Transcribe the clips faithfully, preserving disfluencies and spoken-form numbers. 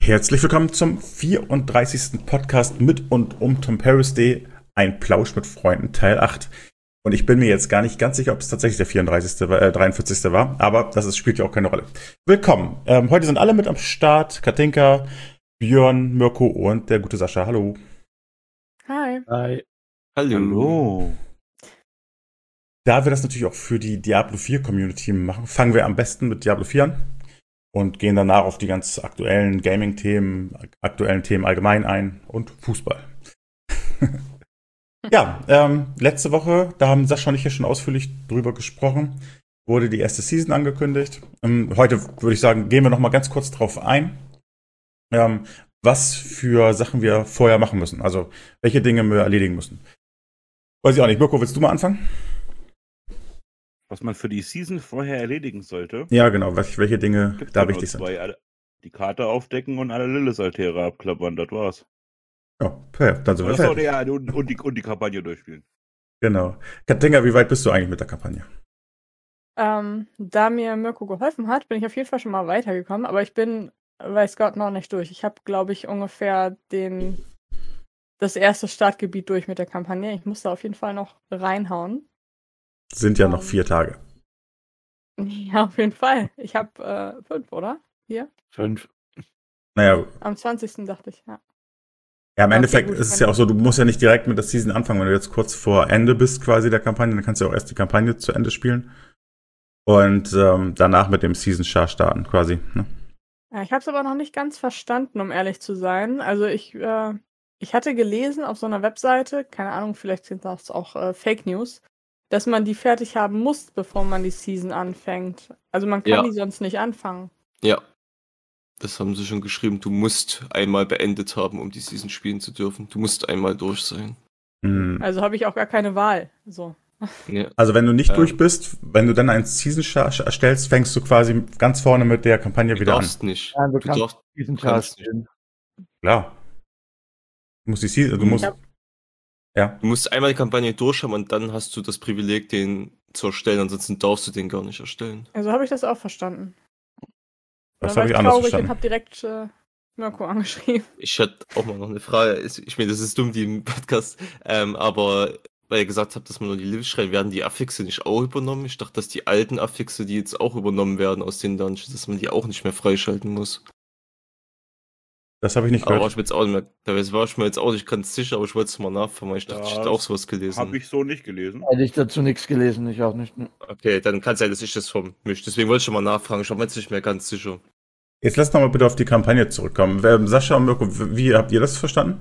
Herzlich willkommen zum vierunddreißigsten Podcast mit und um Tom Paris Day, ein Plausch mit Freunden, Teil acht. Und ich bin mir jetzt gar nicht ganz sicher, ob es tatsächlich der vierunddreißigste. Äh, dreiundvierzigste war, aber das ist, spielt ja auch keine Rolle. Willkommen. Ähm, heute sind alle mit am Start. Katinka, Björn, Mirko und der gute Sascha. Hallo. Hi. Hi. Hallo. Hallo. Da wir das natürlich auch für die Diablo vier Community machen, fangen wir am besten mit Diablo vier an und gehen danach auf die ganz aktuellen Gaming-Themen, aktuellen Themen allgemein ein und Fußball. Ja, ähm, letzte Woche, da haben Sascha und ich ja schon ausführlich drüber gesprochen, wurde die erste Season angekündigt. Ähm, heute würde ich sagen, gehen wir noch mal ganz kurz drauf ein, ähm, was für Sachen wir vorher machen müssen. Also, welche Dinge wir erledigen müssen. Weiß ich auch nicht. Mirko, willst du mal anfangen? Was man für die Season vorher erledigen sollte. Ja, genau. Welche Dinge Gibt's da ja wichtig nur sind. zwei. Alle- Die Karte aufdecken und alle Lilith-Altäre abklappern, das war's. Ja, perfekt. Dann sind wir Achso, fertig. ja, und, und, die, und die Kampagne durchspielen. Genau. Katinka, wie weit bist du eigentlich mit der Kampagne? Ähm, da mir Mirko geholfen hat, bin ich auf jeden Fall schon mal weitergekommen, aber ich bin, weiß Gott, noch nicht durch. Ich habe, glaube ich, ungefähr den das erste Startgebiet durch mit der Kampagne. Ich muss da auf jeden Fall noch reinhauen. Sind ja noch Ähm. vier Tage. Ja, auf jeden Fall. Ich habe äh, fünf, oder? Hier? Fünf. Naja, Am zwanzigsten dachte ich, ja. ja, im Okay, Endeffekt gut, ist es dann- ja auch so, du musst ja nicht direkt mit der Season anfangen. Wenn du jetzt kurz vor Ende bist quasi der Kampagne, dann kannst du ja auch erst die Kampagne zu Ende spielen. Und ähm, danach mit dem Season-Char starten quasi. Ne? Ja, ich habe es aber noch nicht ganz verstanden, um ehrlich zu sein. Also ich, äh, ich hatte gelesen auf so einer Webseite, keine Ahnung, vielleicht sind das auch äh, Fake News, dass man die fertig haben muss, bevor man die Season anfängt. Also man kann Ja. die sonst nicht anfangen. Ja. Das haben sie schon geschrieben. Du musst einmal beendet haben, um die Season spielen zu dürfen. Du musst einmal durch sein. Hm. Also habe ich auch gar keine Wahl. So. Ja. Also wenn du nicht Ähm. durch bist, wenn du dann einen Season-Char erstellst, fängst du quasi ganz vorne mit der Kampagne Du wieder an. darfst nicht. Ja, du Du kannst darfst, diesen du Char kannst nicht. spielen. Klar. Du musst die Season, du Mhm. musst. Ja. Ja. Du musst einmal die Kampagne durch haben und dann hast du das Privileg, den zu erstellen. Ansonsten darfst du den gar nicht erstellen. Also habe ich das auch verstanden. Das Da war habe ich ich anders traurig und verstanden. habe direkt äh, Mirko angeschrieben. Ich hätte auch mal noch eine Frage. Ich meine, das ist dumm, die im Podcast. Ähm, aber weil ihr gesagt habt, dass man nur die Lives schreibt, werden die Affixe nicht auch übernommen? Ich dachte, dass die alten Affixe, die jetzt auch übernommen werden aus den Dungeons, dass man die auch nicht mehr freischalten muss. Das habe ich nicht Aber war gehört. ich mir jetzt auch nicht mehr, da war ich mir jetzt auch nicht ganz sicher, aber ich wollte es mal nachfragen, weil ich dachte, ich hätte auch Das sowas gelesen. Habe ich so nicht gelesen. Hätte ich dazu nichts gelesen, ich auch nicht. ne. Okay, dann kann es sein, dass ich das vermische. Deswegen wollte ich schon mal nachfragen. Ich war mir jetzt nicht mehr ganz sicher. Jetzt lass noch mal bitte auf die Kampagne zurückkommen. Wer- Sascha und Mirko, wie habt ihr das verstanden?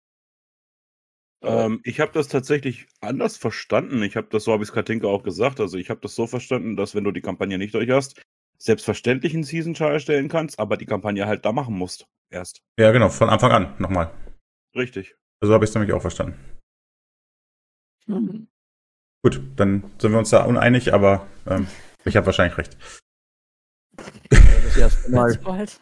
Ähm, ich habe das tatsächlich anders verstanden. Ich habe das, so habe ich es Katinka auch gesagt. Also ich habe das so verstanden, dass wenn du die Kampagne nicht durch hast, selbstverständlich einen Season Char erstellen kannst, aber die Kampagne halt da machen musst. Erst. Ja, genau, von Anfang an nochmal. Richtig. So habe ich es nämlich auch verstanden. Mhm. Gut, dann sind wir uns da uneinig, aber ähm, ich habe wahrscheinlich recht. Das erste Mal. Bald.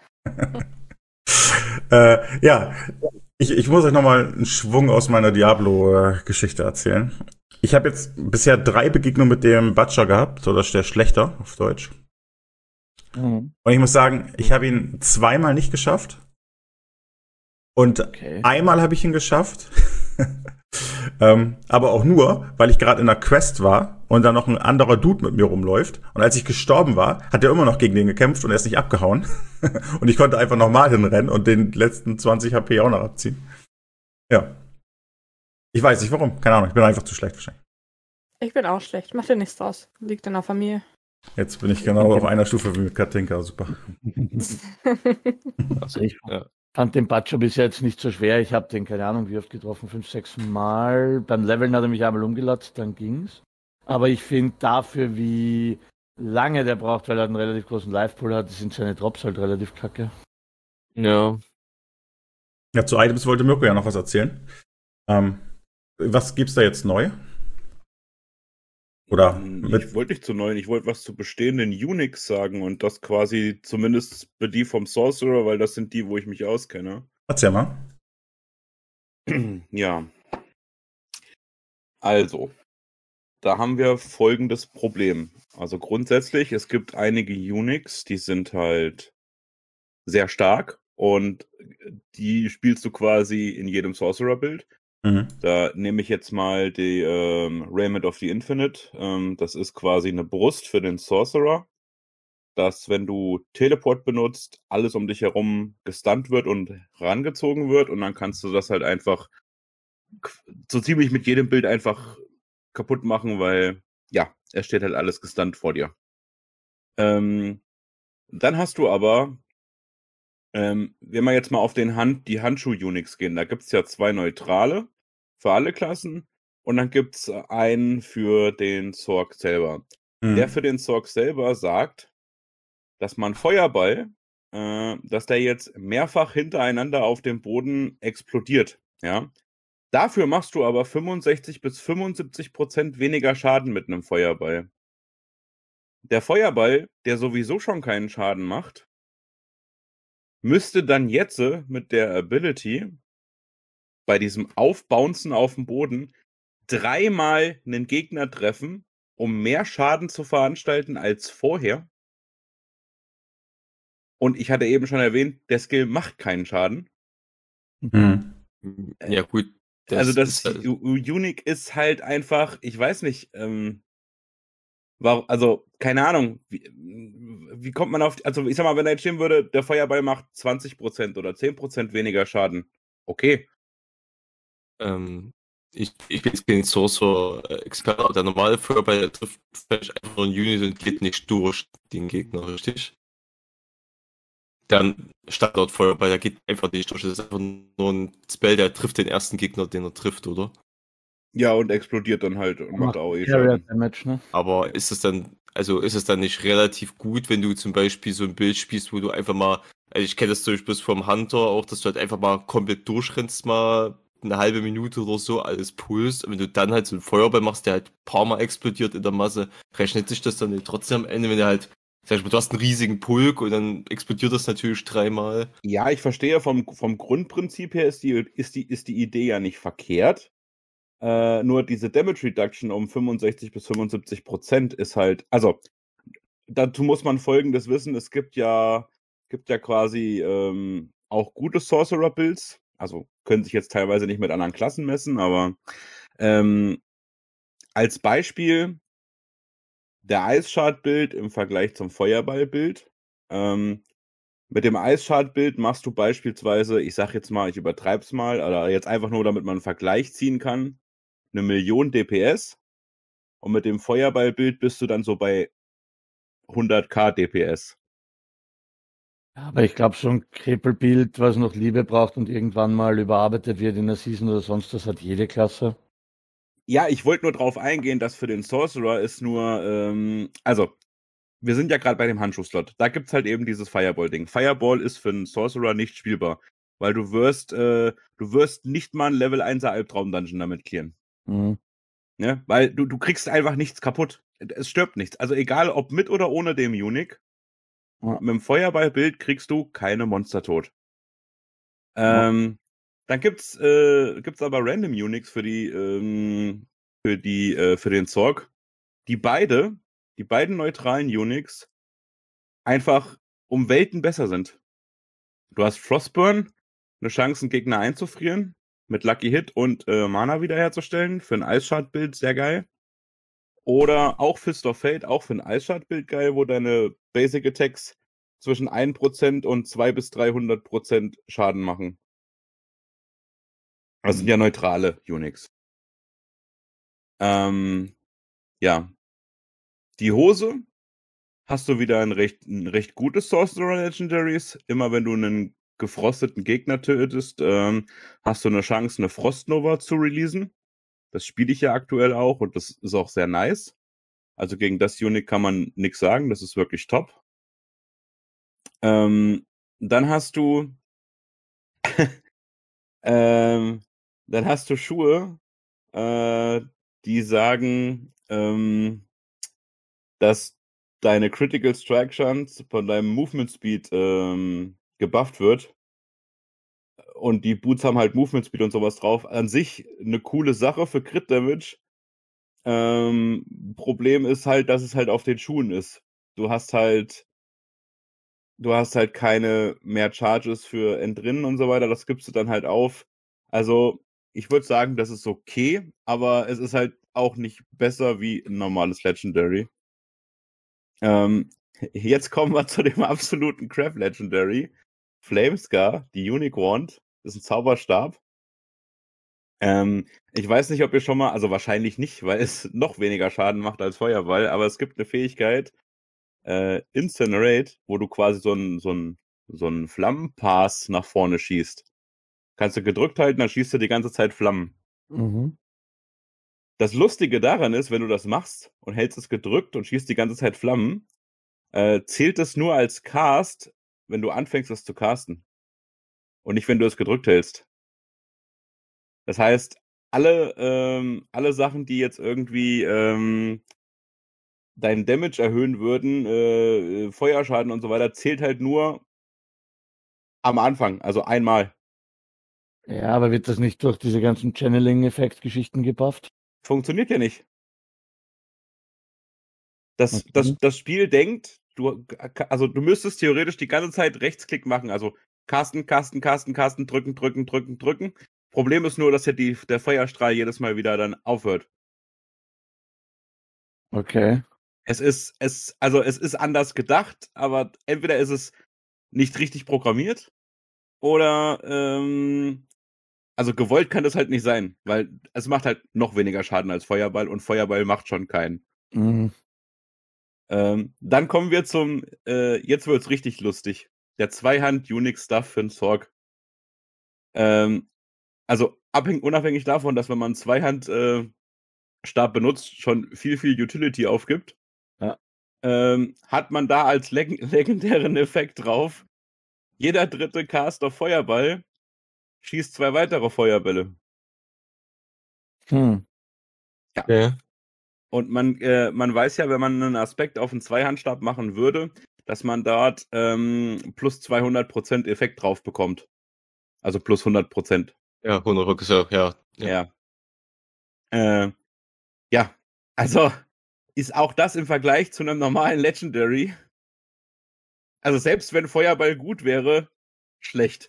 äh, ja, ich, ich muss euch nochmal einen Schwung aus meiner Diablo-Geschichte erzählen. Ich habe jetzt bisher drei Begegnungen mit dem Butcher gehabt, oder der Schlechter auf Deutsch. Mhm. Und ich muss sagen, ich habe ihn zweimal nicht geschafft. Und Okay. einmal habe ich ihn geschafft. ähm, aber auch nur, weil ich gerade in einer Quest war und da noch ein anderer Dude mit mir rumläuft. Und als ich gestorben war, hat er immer noch gegen den gekämpft und er ist nicht abgehauen. Und ich konnte einfach nochmal hinrennen und den letzten zwanzig H P auch noch abziehen. Ja. Ich weiß nicht warum. Keine Ahnung. Ich bin einfach zu schlecht wahrscheinlich. Ich bin auch schlecht. Mach dir nichts draus. Liegt in der Familie. Jetzt bin ich genau auf einer Stufe wie mit Katinka. Super. Also ich Ja. fand den Butcher bis jetzt nicht so schwer. Ich habe den, keine Ahnung, wie oft getroffen, fünf, sechs Mal. Beim Leveln hat er mich einmal umgelatscht, dann ging's. Aber ich finde dafür, wie lange der braucht, weil er einen relativ großen Life-Pool hat, sind seine Drops halt relativ kacke. Ja. Ja, zu Items wollte Mirko ja noch was erzählen. Ähm, was gibt's da jetzt neu? Oder Hm, mit, Ich wollte nicht zu neuen, ich wollte was zu bestehenden Unix sagen und das quasi zumindest für die vom Sorcerer, weil das sind die, wo ich mich auskenne. erzähl mal. Ja. Also, da haben wir folgendes Problem. Also grundsätzlich, es gibt einige Unix, die sind halt sehr stark Und die spielst du quasi in jedem Sorcerer-Bild. Mhm. Da nehme ich jetzt mal die ähm, Raiment of the Infinite. Ähm, das ist quasi eine Brust für den Sorcerer, dass, wenn du Teleport benutzt, alles um dich herum gestunt wird und rangezogen wird. Und dann kannst du das halt einfach so ziemlich mit jedem Bild einfach kaputt machen, weil, ja, es steht halt alles gestunt vor dir. Ähm, dann hast du aber, ähm, wenn wir jetzt mal auf den Hand, die Handschuh-Unix gehen, da gibt es ja zwei neutrale für alle Klassen und dann gibt es einen für den Zorg selber. Mhm. Der für den Zorg selber sagt, dass man Feuerball, äh, dass der jetzt mehrfach hintereinander auf dem Boden explodiert, ja. Dafür machst du aber fünfundsechzig bis fünfundsiebzig Prozent weniger Schaden mit einem Feuerball. Der Feuerball, der sowieso schon keinen Schaden macht, müsste dann jetzt mit der Ability bei diesem Aufbouncen auf dem Boden dreimal einen Gegner treffen, um mehr Schaden zu veranstalten als vorher. Und ich hatte eben schon erwähnt, der Skill macht keinen Schaden. Mhm. Ja, gut. Also das ist halt- U- Unique ist halt einfach, ich weiß nicht, ähm, war, also keine Ahnung, wie, wie kommt man auf, also ich sag mal, wenn da jetzt stehen würde, der Feuerball macht zwanzig Prozent oder zehn Prozent weniger Schaden, okay. ähm, ich, ich bin jetzt kein Sorcerer-Experte, aber der normale Feuerball der trifft vielleicht einfach nur ein Unit und geht nicht durch den Gegner, richtig? Der Standard-Feuerball, der geht einfach nicht durch. Das ist einfach nur ein Spell, der trifft den ersten Gegner, den er trifft, oder? Ja, und explodiert dann halt und macht auch eh Carrier Schaden. Damage, ne? Aber ist es dann, also ist es dann nicht relativ gut, wenn du zum Beispiel so ein Bild spielst, wo du einfach mal, also ich kenne das zum Beispiel bloß vom Hunter auch, dass du halt einfach mal komplett durchrennst, mal eine halbe Minute oder so, alles pulst. Und wenn du dann halt so einen Feuerball machst, der halt ein paar Mal explodiert in der Masse, rechnet sich das dann nicht trotzdem am Ende, wenn du halt, sag ich mal, du hast einen riesigen Pulk und dann explodiert das natürlich dreimal. Ja, ich verstehe, vom, vom Grundprinzip her ist die, ist, die, ist die Idee ja nicht verkehrt. Äh, nur diese Damage Reduction um fünfundsechzig bis fünfundsiebzig Prozent ist halt, also dazu muss man Folgendes wissen, es gibt ja, gibt ja quasi ähm, auch gute Sorcerer-Builds, also können sich jetzt teilweise nicht mit anderen Klassen messen, aber ähm, als Beispiel der Ice Shard-Bild im Vergleich zum Feuerball-Bild. Ähm, mit dem Ice Shard-Bild machst du beispielsweise, ich sag jetzt mal, ich übertreib's mal, oder jetzt einfach nur, damit man einen Vergleich ziehen kann, eine Million D P S. Und mit dem Feuerball-Bild bist du dann so bei hunderttausend D P S. Aber ich glaube, so ein Krepelbild, was noch Liebe braucht und irgendwann mal überarbeitet wird in der Season oder sonst, das hat jede Klasse. Ja, ich wollte nur drauf eingehen, dass für den Sorcerer ist nur, ähm, also, wir sind ja gerade bei dem Handschuhslot. Da gibt's halt eben dieses Fireball-Ding. Fireball ist für einen Sorcerer nicht spielbar, weil du wirst, äh, du wirst nicht mal ein Level einser Albtraum-Dungeon damit clearen. Mhm. Ne? Weil du, du kriegst einfach nichts kaputt. Es stirbt nichts. Also egal, ob mit oder ohne dem Unique, Ja. mit dem Feuerballbild kriegst du keine Monster tot. Ja. Ähm, dann gibt's, äh, gibt's aber Random Uniques für die, ähm, für die, äh, für den Zorg, die beide, die beiden neutralen Uniques einfach um Welten besser sind. Du hast Frostburn, eine Chance, einen Gegner einzufrieren, mit Lucky Hit und äh, Mana wiederherzustellen, für ein Ice Shard Bild sehr geil. Oder auch Fist of Fate, auch für ein Ice Shard Bild geil, wo deine Basic Attacks zwischen ein Prozent und zweihundert bis dreihundert Prozent Schaden machen. Das sind ja neutrale Uniques. Ähm, ja. Die Hose hast du wieder ein recht, ein recht gutes Sorcerer Legendaries. Immer wenn du einen gefrosteten Gegner tötest, ähm, hast du eine Chance, eine Frostnova zu releasen. Das spiele ich ja aktuell auch und das ist auch sehr nice. Also gegen das Unique kann man nichts sagen, das ist wirklich top. Ähm, dann hast du ähm, dann hast du Schuhe, äh, die sagen, ähm, dass deine Critical Strike Chance von deinem Movement Speed ähm, gebufft wird. Und die Boots haben halt Movement Speed und sowas drauf. An sich eine coole Sache für Crit Damage. Ähm, Problem ist halt, dass es halt auf den Schuhen ist. Du hast halt du hast halt keine mehr Charges für Entrinnen und so weiter, das gibst du dann halt auf. Also, ich würde sagen, das ist okay, aber es ist halt auch nicht besser wie ein normales Legendary. Ähm, jetzt kommen wir zu dem absoluten Crap Legendary. Flamescar, die Unique Wand, ist ein Zauberstab. Ähm, ich weiß nicht, ob ihr schon mal, also wahrscheinlich nicht, weil es noch weniger Schaden macht als Feuerball, aber es gibt eine Fähigkeit, äh, Incinerate, wo du quasi so einen so einen, so einen Flammenpass nach vorne schießt. Kannst du gedrückt halten, dann schießt du die ganze Zeit Flammen. Mhm. Das Lustige daran ist, wenn du das machst und hältst es gedrückt und schießt die ganze Zeit Flammen, äh, zählt es nur als Cast, wenn du anfängst, es zu casten. Und nicht, wenn du es gedrückt hältst. Das heißt, alle, ähm, alle Sachen, die jetzt irgendwie ähm, deinen Damage erhöhen würden, äh, Feuerschaden und so weiter, zählt halt nur am Anfang, also einmal. Ja, aber wird das nicht durch diese ganzen Channeling-Effekt-Geschichten gebufft? Funktioniert ja nicht. Das, Okay. das, das Spiel denkt, du, also du müsstest theoretisch die ganze Zeit Rechtsklick machen, also casten, casten, casten, casten, drücken, drücken, drücken, drücken. Problem ist nur, dass ja die, der Feuerstrahl jedes Mal wieder dann aufhört. Okay. Es ist, es, also es ist anders gedacht, aber entweder ist es nicht richtig programmiert oder, ähm, also gewollt kann das halt nicht sein, weil es macht halt noch weniger Schaden als Feuerball und Feuerball macht schon keinen. Mhm. Ähm, dann kommen wir zum, äh, jetzt wird's richtig lustig. Der Zweihand-Unique-Stuff für den Sorg. Ähm, also abhängig, unabhängig davon, dass wenn man einen Zweihand-Stab äh, benutzt, schon viel, viel Utility aufgibt, Ja. ähm, hat man da als leg legendären Effekt drauf, jeder dritte Caster Feuerball schießt zwei weitere Feuerbälle. Hm. Okay. Und man, äh, man weiß ja, wenn man einen Aspekt auf einen Zweihandstab machen würde, dass man dort ähm, plus zweihundert Prozent Effekt drauf bekommt. Also plus hundert Prozent. Ja, hundert Prozent, ja. Ja. Ja. Äh, ja, also ist auch das im Vergleich zu einem normalen Legendary, also selbst wenn Feuerball gut wäre, schlecht.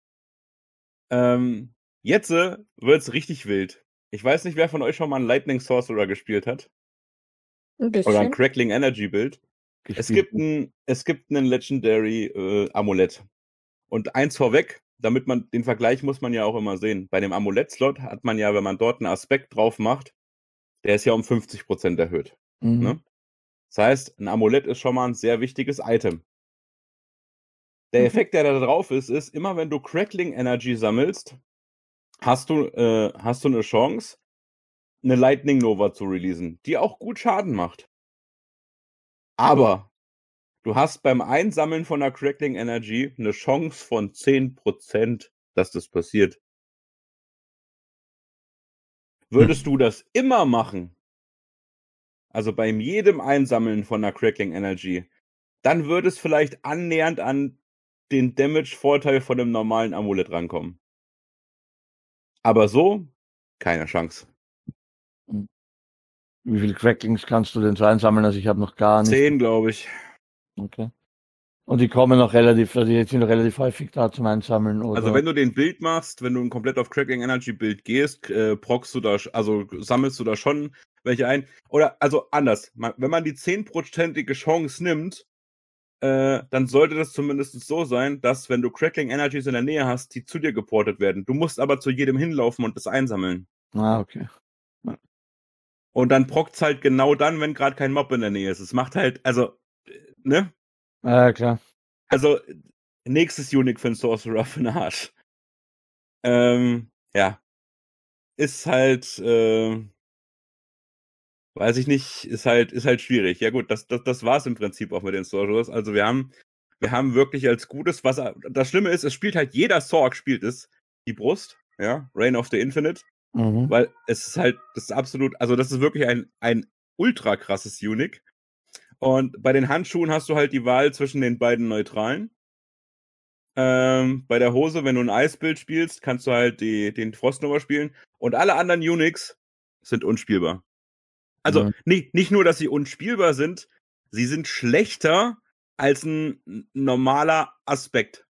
Ähm, jetzt äh, wird's richtig wild. Ich weiß nicht, wer von euch schon mal einen Lightning Sorcerer gespielt hat. Ein Oder ein bisschen. Crackling Energy Build. Es Gespielt. gibt ein, es gibt einen Legendary äh, Amulett. Und eins vorweg, damit man den Vergleich muss man ja auch immer sehen. Bei dem Amulett-Slot hat man ja, wenn man dort einen Aspekt drauf macht, der ist ja um fünfzig Prozent erhöht. Mhm. Ne? Das heißt, ein Amulett ist schon mal ein sehr wichtiges Item. Der Mhm. Effekt, der da drauf ist, ist, immer wenn du Crackling Energy sammelst, hast du, äh, hast du eine Chance, eine Lightning Nova zu releasen, die auch gut Schaden macht. Aber du hast beim Einsammeln von der Crackling Energy eine Chance von zehn Prozent, dass das passiert. Würdest du das immer machen, also beim jedem Einsammeln von einer Crackling Energy, dann würde es vielleicht annähernd an den Damage-Vorteil von einem normalen Amulett rankommen. Aber so, keine Chance. Wie viele Cracklings kannst du denn so einsammeln? Also ich habe noch gar nicht. Zehn, glaube ich. Okay. Und die kommen noch relativ, also die sind noch relativ häufig da zum Einsammeln, oder? Also wenn du den Bild machst, wenn du ein komplett auf Crackling Energy Bild gehst, äh, prockst du da, also sammelst du da schon welche ein. Oder, also anders, man, wenn man die zehnprozentige Chance nimmt, äh, dann sollte das zumindest so sein, dass wenn du Crackling Energies in der Nähe hast, die zu dir geportet werden. Du musst aber zu jedem hinlaufen und das einsammeln. Ah, okay. Und dann prockt's halt genau dann, wenn gerade kein Mob in der Nähe ist. Es macht halt, also, äh, ne? Ah, klar. Also, nächstes Unique für den Sorcerer für den Arsch. Ähm, ja. Ist halt, äh, weiß ich nicht, ist halt, ist halt schwierig. Ja gut, das, das, das war's im Prinzip auch mit den Sorcerers. Also wir haben, wir haben wirklich als gutes, was, das Schlimme ist, es spielt halt, jeder Sorg spielt es, die Brust, ja, Reign of the Infinite, Mhm. weil es ist halt, das ist absolut, also das ist wirklich ein, ein ultra krasses Unique. Und bei den Handschuhen hast du halt die Wahl zwischen den beiden Neutralen. Ähm, bei der Hose, wenn du ein Eisbild spielst, kannst du halt die, den Frostnova spielen. Und alle anderen Uniques sind unspielbar. Also Mhm. nicht, nicht nur, dass sie unspielbar sind, sie sind schlechter als ein normaler Aspekt.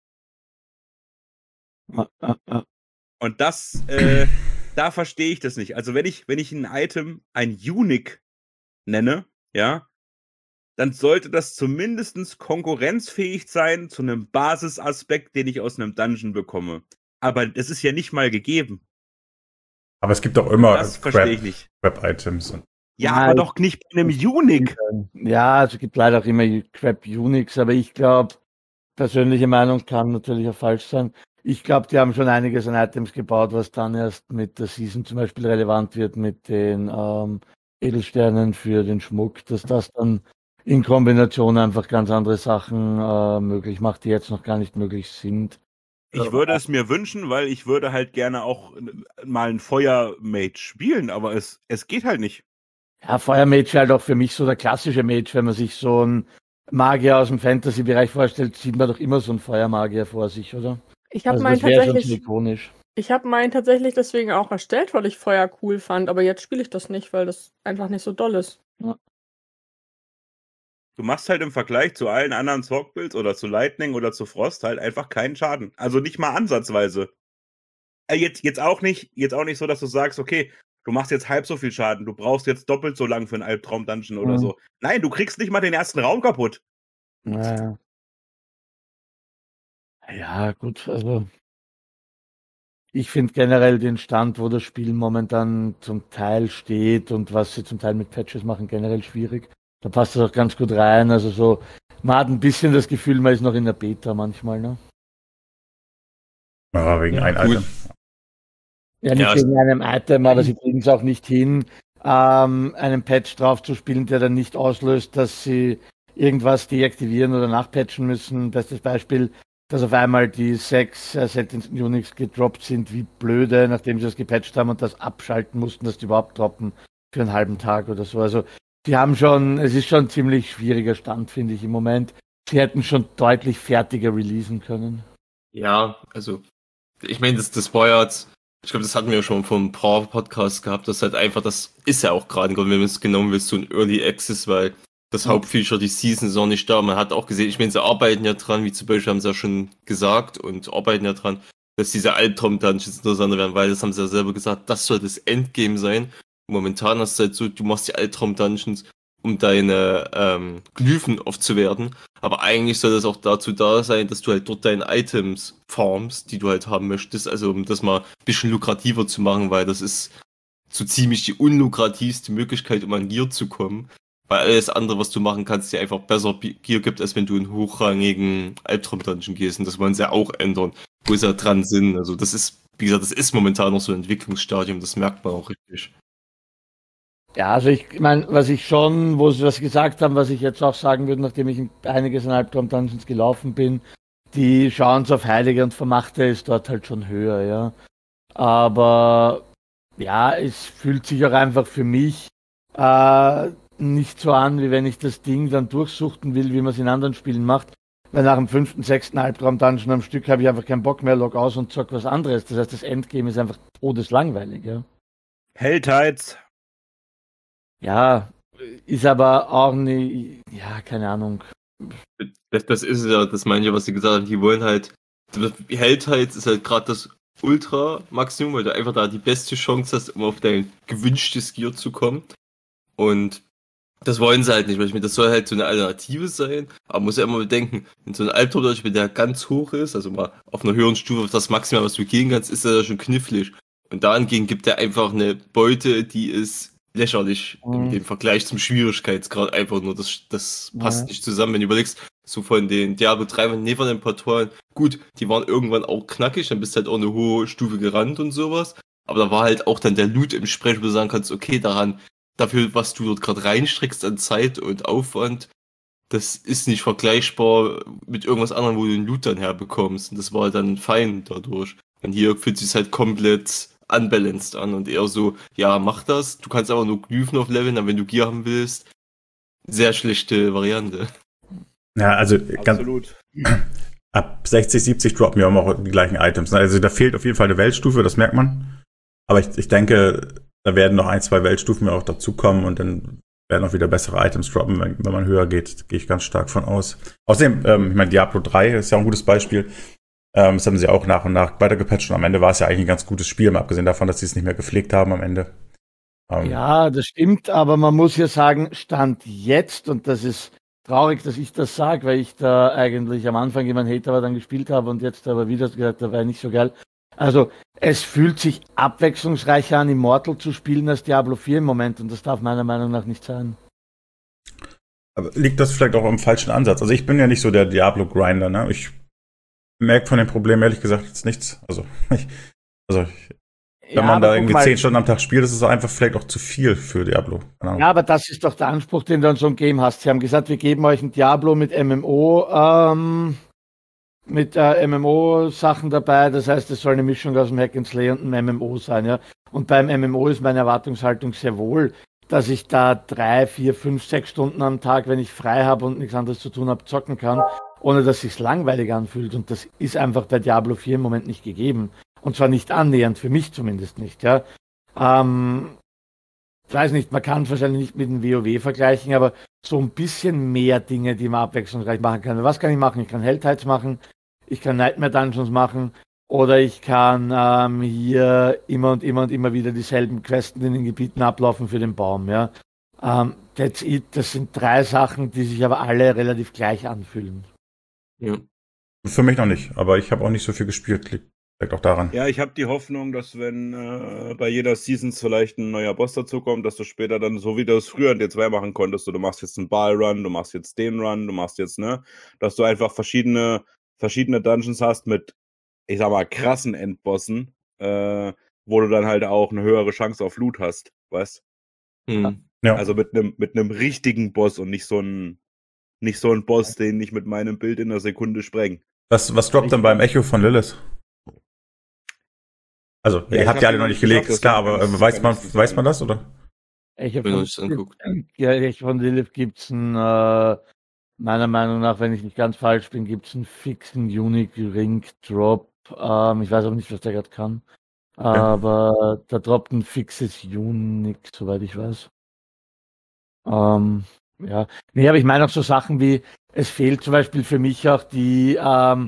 Ah, ah, ah. Und das, äh, da verstehe ich das nicht. Also wenn ich, wenn ich ein Item ein Unique nenne, ja, dann sollte das zumindest konkurrenzfähig sein zu einem Basisaspekt, den ich aus einem Dungeon bekomme. Aber das ist ja nicht mal gegeben. Aber es gibt doch immer Das verstehe ich nicht. Crap-Items. Und Ja, Nein. aber doch nicht bei einem Unique. Ja, also es gibt leider auch immer Crap Unix, aber ich glaube, persönliche Meinung kann natürlich auch falsch sein. Ich glaube, die haben schon einiges an Items gebaut, was dann erst mit der Season zum Beispiel relevant wird, mit den ähm, Edelsternen für den Schmuck, dass das dann in Kombination einfach ganz andere Sachen äh, möglich macht, die jetzt noch gar nicht möglich sind. Ich würde es mir wünschen, weil ich würde halt gerne auch mal ein Feuer-Mage spielen, aber es, es geht halt nicht. Ja, Feuermage halt auch für mich so der klassische Mage, wenn man sich so einen Magier aus dem Fantasy-Bereich vorstellt, sieht man doch immer so einen Feuermagier vor sich, oder? Ich habe Also meinen das wäre schon tatsächlich, so ikonisch. ich habe meinen tatsächlich deswegen auch erstellt, weil ich Feuer cool fand, aber jetzt spiele ich das nicht, weil das einfach nicht so doll ist. Du machst halt im Vergleich zu allen anderen Zork-Builds oder zu Lightning oder zu Frost halt einfach keinen Schaden. Also nicht mal ansatzweise. Äh, jetzt, jetzt auch nicht, jetzt auch nicht so, dass du sagst, okay, du machst jetzt halb so viel Schaden, du brauchst jetzt doppelt so lang für einen Albtraum-Dungeon oder Mhm. so. Nein, du kriegst nicht mal den ersten Raum kaputt. Ja. Ja, gut, also ich finde generell den Stand, wo das Spiel momentan zum Teil steht und was sie zum Teil mit Patches machen, generell schwierig. Da passt das auch ganz gut rein. Also so, man hat ein bisschen das Gefühl, man ist noch in der Beta manchmal, ne? ja, wegen Ja, ein gut. Item. Ja, nicht Ja, wegen einem Item, aber sie kriegen es auch nicht hin, ähm, einen Patch drauf zu spielen, der dann nicht auslöst, dass sie irgendwas deaktivieren oder nachpatchen müssen. Bestes Beispiel, dass auf einmal die sechs äh, Sentence Unix gedroppt sind, wie blöde, nachdem sie das gepatcht haben und das abschalten mussten, dass die überhaupt droppen für einen halben Tag oder so. Also die haben schon, es ist schon ein ziemlich schwieriger Stand, finde ich im Moment. Sie hätten schon deutlich fertiger releasen können. Ja, also, ich meine, das, das war ja jetzt, ich glaube, das hatten wir ja schon vor ein paar Podcasts gehabt, das halt einfach, das ist ja auch gerade, wenn man es genommen will, so ein Early Access, weil das Ja. Hauptfeature, die Season ist auch nicht da. Man hat auch gesehen, ich meine, sie arbeiten ja dran, wie zum Beispiel haben sie ja schon gesagt und arbeiten ja dran, dass diese Albtraum-Dungeons interessanter werden, weil das haben sie ja selber gesagt, das soll das Endgame sein. Momentan hast du halt so, du machst die Albtraum-Dungeons, um deine ähm, Glyphen aufzuwerten. Aber eigentlich soll das auch dazu da sein, dass du halt dort deine Items farmst, die du halt haben möchtest. Also um das mal ein bisschen lukrativer zu machen, weil das ist so ziemlich die unlukrativste Möglichkeit, um an Gear zu kommen. Weil alles andere, was du machen kannst, dir einfach besser Gear gibt, als wenn du in hochrangigen Albtraum-Dungeon gehst. Und das wollen sie ja auch ändern, wo sie ja dran sind. Also das ist, wie gesagt, das ist momentan noch so ein Entwicklungsstadium, das merkt man auch richtig. Ja, also ich meine, was ich schon, wo sie was gesagt haben, was ich jetzt auch sagen würde, nachdem ich einiges in Albtraum Dungeons gelaufen bin, die Chance auf Heilige und Vermachte ist dort halt schon höher, ja. Aber ja, es fühlt sich auch einfach für mich äh, nicht so an, wie wenn ich das Ding dann durchsuchten will, wie man es in anderen Spielen macht. Weil nach dem fünften, sechsten Albtraum-Dungeon am Stück habe ich einfach keinen Bock mehr, log aus und zock was anderes. Das heißt, das Endgame ist einfach todeslangweilig, ja. Helltides. Ja, ist aber auch nicht, ja, keine Ahnung. Das, das ist ja, das meine ich ja, was sie gesagt haben, die wollen halt, die Helltides ist halt gerade das Ultra-Maximum, weil du einfach da die beste Chance hast, um auf dein gewünschtes Gear zu kommen. Und das wollen sie halt nicht, weil ich meine, das soll halt so eine Alternative sein, aber man muss ja immer bedenken, wenn so ein Albtraum, der ganz hoch ist, also mal auf einer höheren Stufe, auf das Maximal, was du gehen kannst, ist er ja schon knifflig. Und dahingegen gibt er einfach eine Beute, die ist lächerlich Mhm. im Vergleich zum Schwierigkeitsgrad einfach nur. Das, das passt Ja. nicht zusammen. Wenn du überlegst, so von den Diablo drei und nee, von den Portalen, gut, die waren irgendwann auch knackig, dann bist du halt auch eine hohe Stufe gerannt und sowas. Aber da war halt auch dann der Loot im Sprech, wo du sagen kannst, okay, daran, dafür, was du dort gerade reinstreckst an Zeit und Aufwand, das ist nicht vergleichbar mit irgendwas anderem, wo du den Loot dann herbekommst. Und das war dann fein dadurch. Und hier fühlt sich halt komplett unbalanced an und eher so, ja, mach das, du kannst aber nur Glyphen aufleveln, aber wenn du Gear haben willst, sehr schlechte Variante. Ja, also ganz, Absolut. ab sechzig, siebzig droppen ja auch die gleichen Items. Also da fehlt auf jeden Fall eine Weltstufe, das merkt man. Aber ich, ich denke, da werden noch ein, zwei Weltstufen auch dazukommen und dann werden auch wieder bessere Items droppen, wenn, wenn man höher geht, gehe ich ganz stark von aus. Außerdem, ähm, ich meine, Diablo drei ist ja auch ein gutes Beispiel. Ähm, das haben sie auch nach und nach weitergepatcht und am Ende war es ja eigentlich ein ganz gutes Spiel, mal abgesehen davon, dass sie es nicht mehr gepflegt haben am Ende. Ähm, Ja, das stimmt, aber man muss ja sagen, Stand jetzt, und das ist traurig, dass ich das sage, weil ich da eigentlich am Anfang jemand Hater war, dann gespielt habe und jetzt aber wieder gesagt, da war nicht so geil. Also es fühlt sich abwechslungsreicher an, Immortal zu spielen als Diablo vier im Moment und das darf meiner Meinung nach nicht sein. Aber liegt das vielleicht auch im falschen Ansatz? Also ich bin ja nicht so der Diablo-Grinder, ne? Ich merke von dem Problem ehrlich gesagt jetzt nichts. Also, ich, also ich, wenn Ja, man aber da guck irgendwie mal, zehn Stunden am Tag spielt, ist es einfach vielleicht auch zu viel für Diablo. Keine Ahnung. Ja, aber das ist doch der Anspruch, den du an so einem Game hast. Sie haben gesagt, wir geben euch ein Diablo mit M M O, ähm, mit äh, M M O-Sachen dabei. Das heißt, es soll eine Mischung aus dem Hack and Slay und einem M M O sein, ja. Und beim M M O ist meine Erwartungshaltung sehr wohl, dass ich da drei, vier, fünf, sechs Stunden am Tag, wenn ich frei habe und nichts anderes zu tun habe, zocken kann, ohne dass sich's langweilig anfühlt. Und das ist einfach bei Diablo vier im Moment nicht gegeben. Und zwar nicht annähernd, für mich zumindest nicht, ja. Ähm, ich weiß nicht, man kann es wahrscheinlich nicht mit dem WoW vergleichen, aber so ein bisschen mehr Dinge, die man abwechslungsreich machen kann. Was kann ich machen? Ich kann Helltides machen, ich kann Nightmare Dungeons machen oder ich kann ähm, hier immer und immer und immer wieder dieselben Questen in den Gebieten ablaufen für den Baum, ja. Ähm, that's it. Das sind drei Sachen, die sich aber alle relativ gleich anfühlen. Ja. Für mich noch nicht, aber ich habe auch nicht so viel gespielt. Liegt vielleicht auch daran. Ja, ich habe die Hoffnung, dass wenn äh, bei jeder Seasons vielleicht ein neuer Boss dazukommt, dass du später dann, so wie du es früher in D zwei machen konntest, so, du machst jetzt einen Ball-Run, du machst jetzt den Run, du machst jetzt, ne, dass du einfach verschiedene, verschiedene Dungeons hast mit, ich sag mal, krassen Endbossen, äh, wo du dann halt auch eine höhere Chance auf Loot hast, weißt? Hm. Ja. Also mit einem mit einem richtigen Boss und nicht so ein nicht so ein Boss, den ich mit meinem Bild in einer Sekunde spreng. Was, was droppt denn beim Echo von Lilith? Also, Ja, ihr ich habt hab ja alle ihn noch noch nicht nicht gelegt, geschafft, ist klar, deswegen aber kann äh, ich- weiß kann man, ich's nicht weiß sagen. man das, oder? Ich habe Bin noch von, nicht angeguckt. ja, ich von Lilith gibt's ein, äh, meiner Meinung nach, wenn ich nicht ganz falsch bin, gibt's einen fixen Unique Ring Drop. Ähm, ich weiß aber nicht, was der gerade kann. Aber da droppt ein fixes Unique, soweit ich weiß. Ähm, ja. Nee, aber ich meine auch so Sachen wie, es fehlt zum Beispiel für mich auch die, ähm,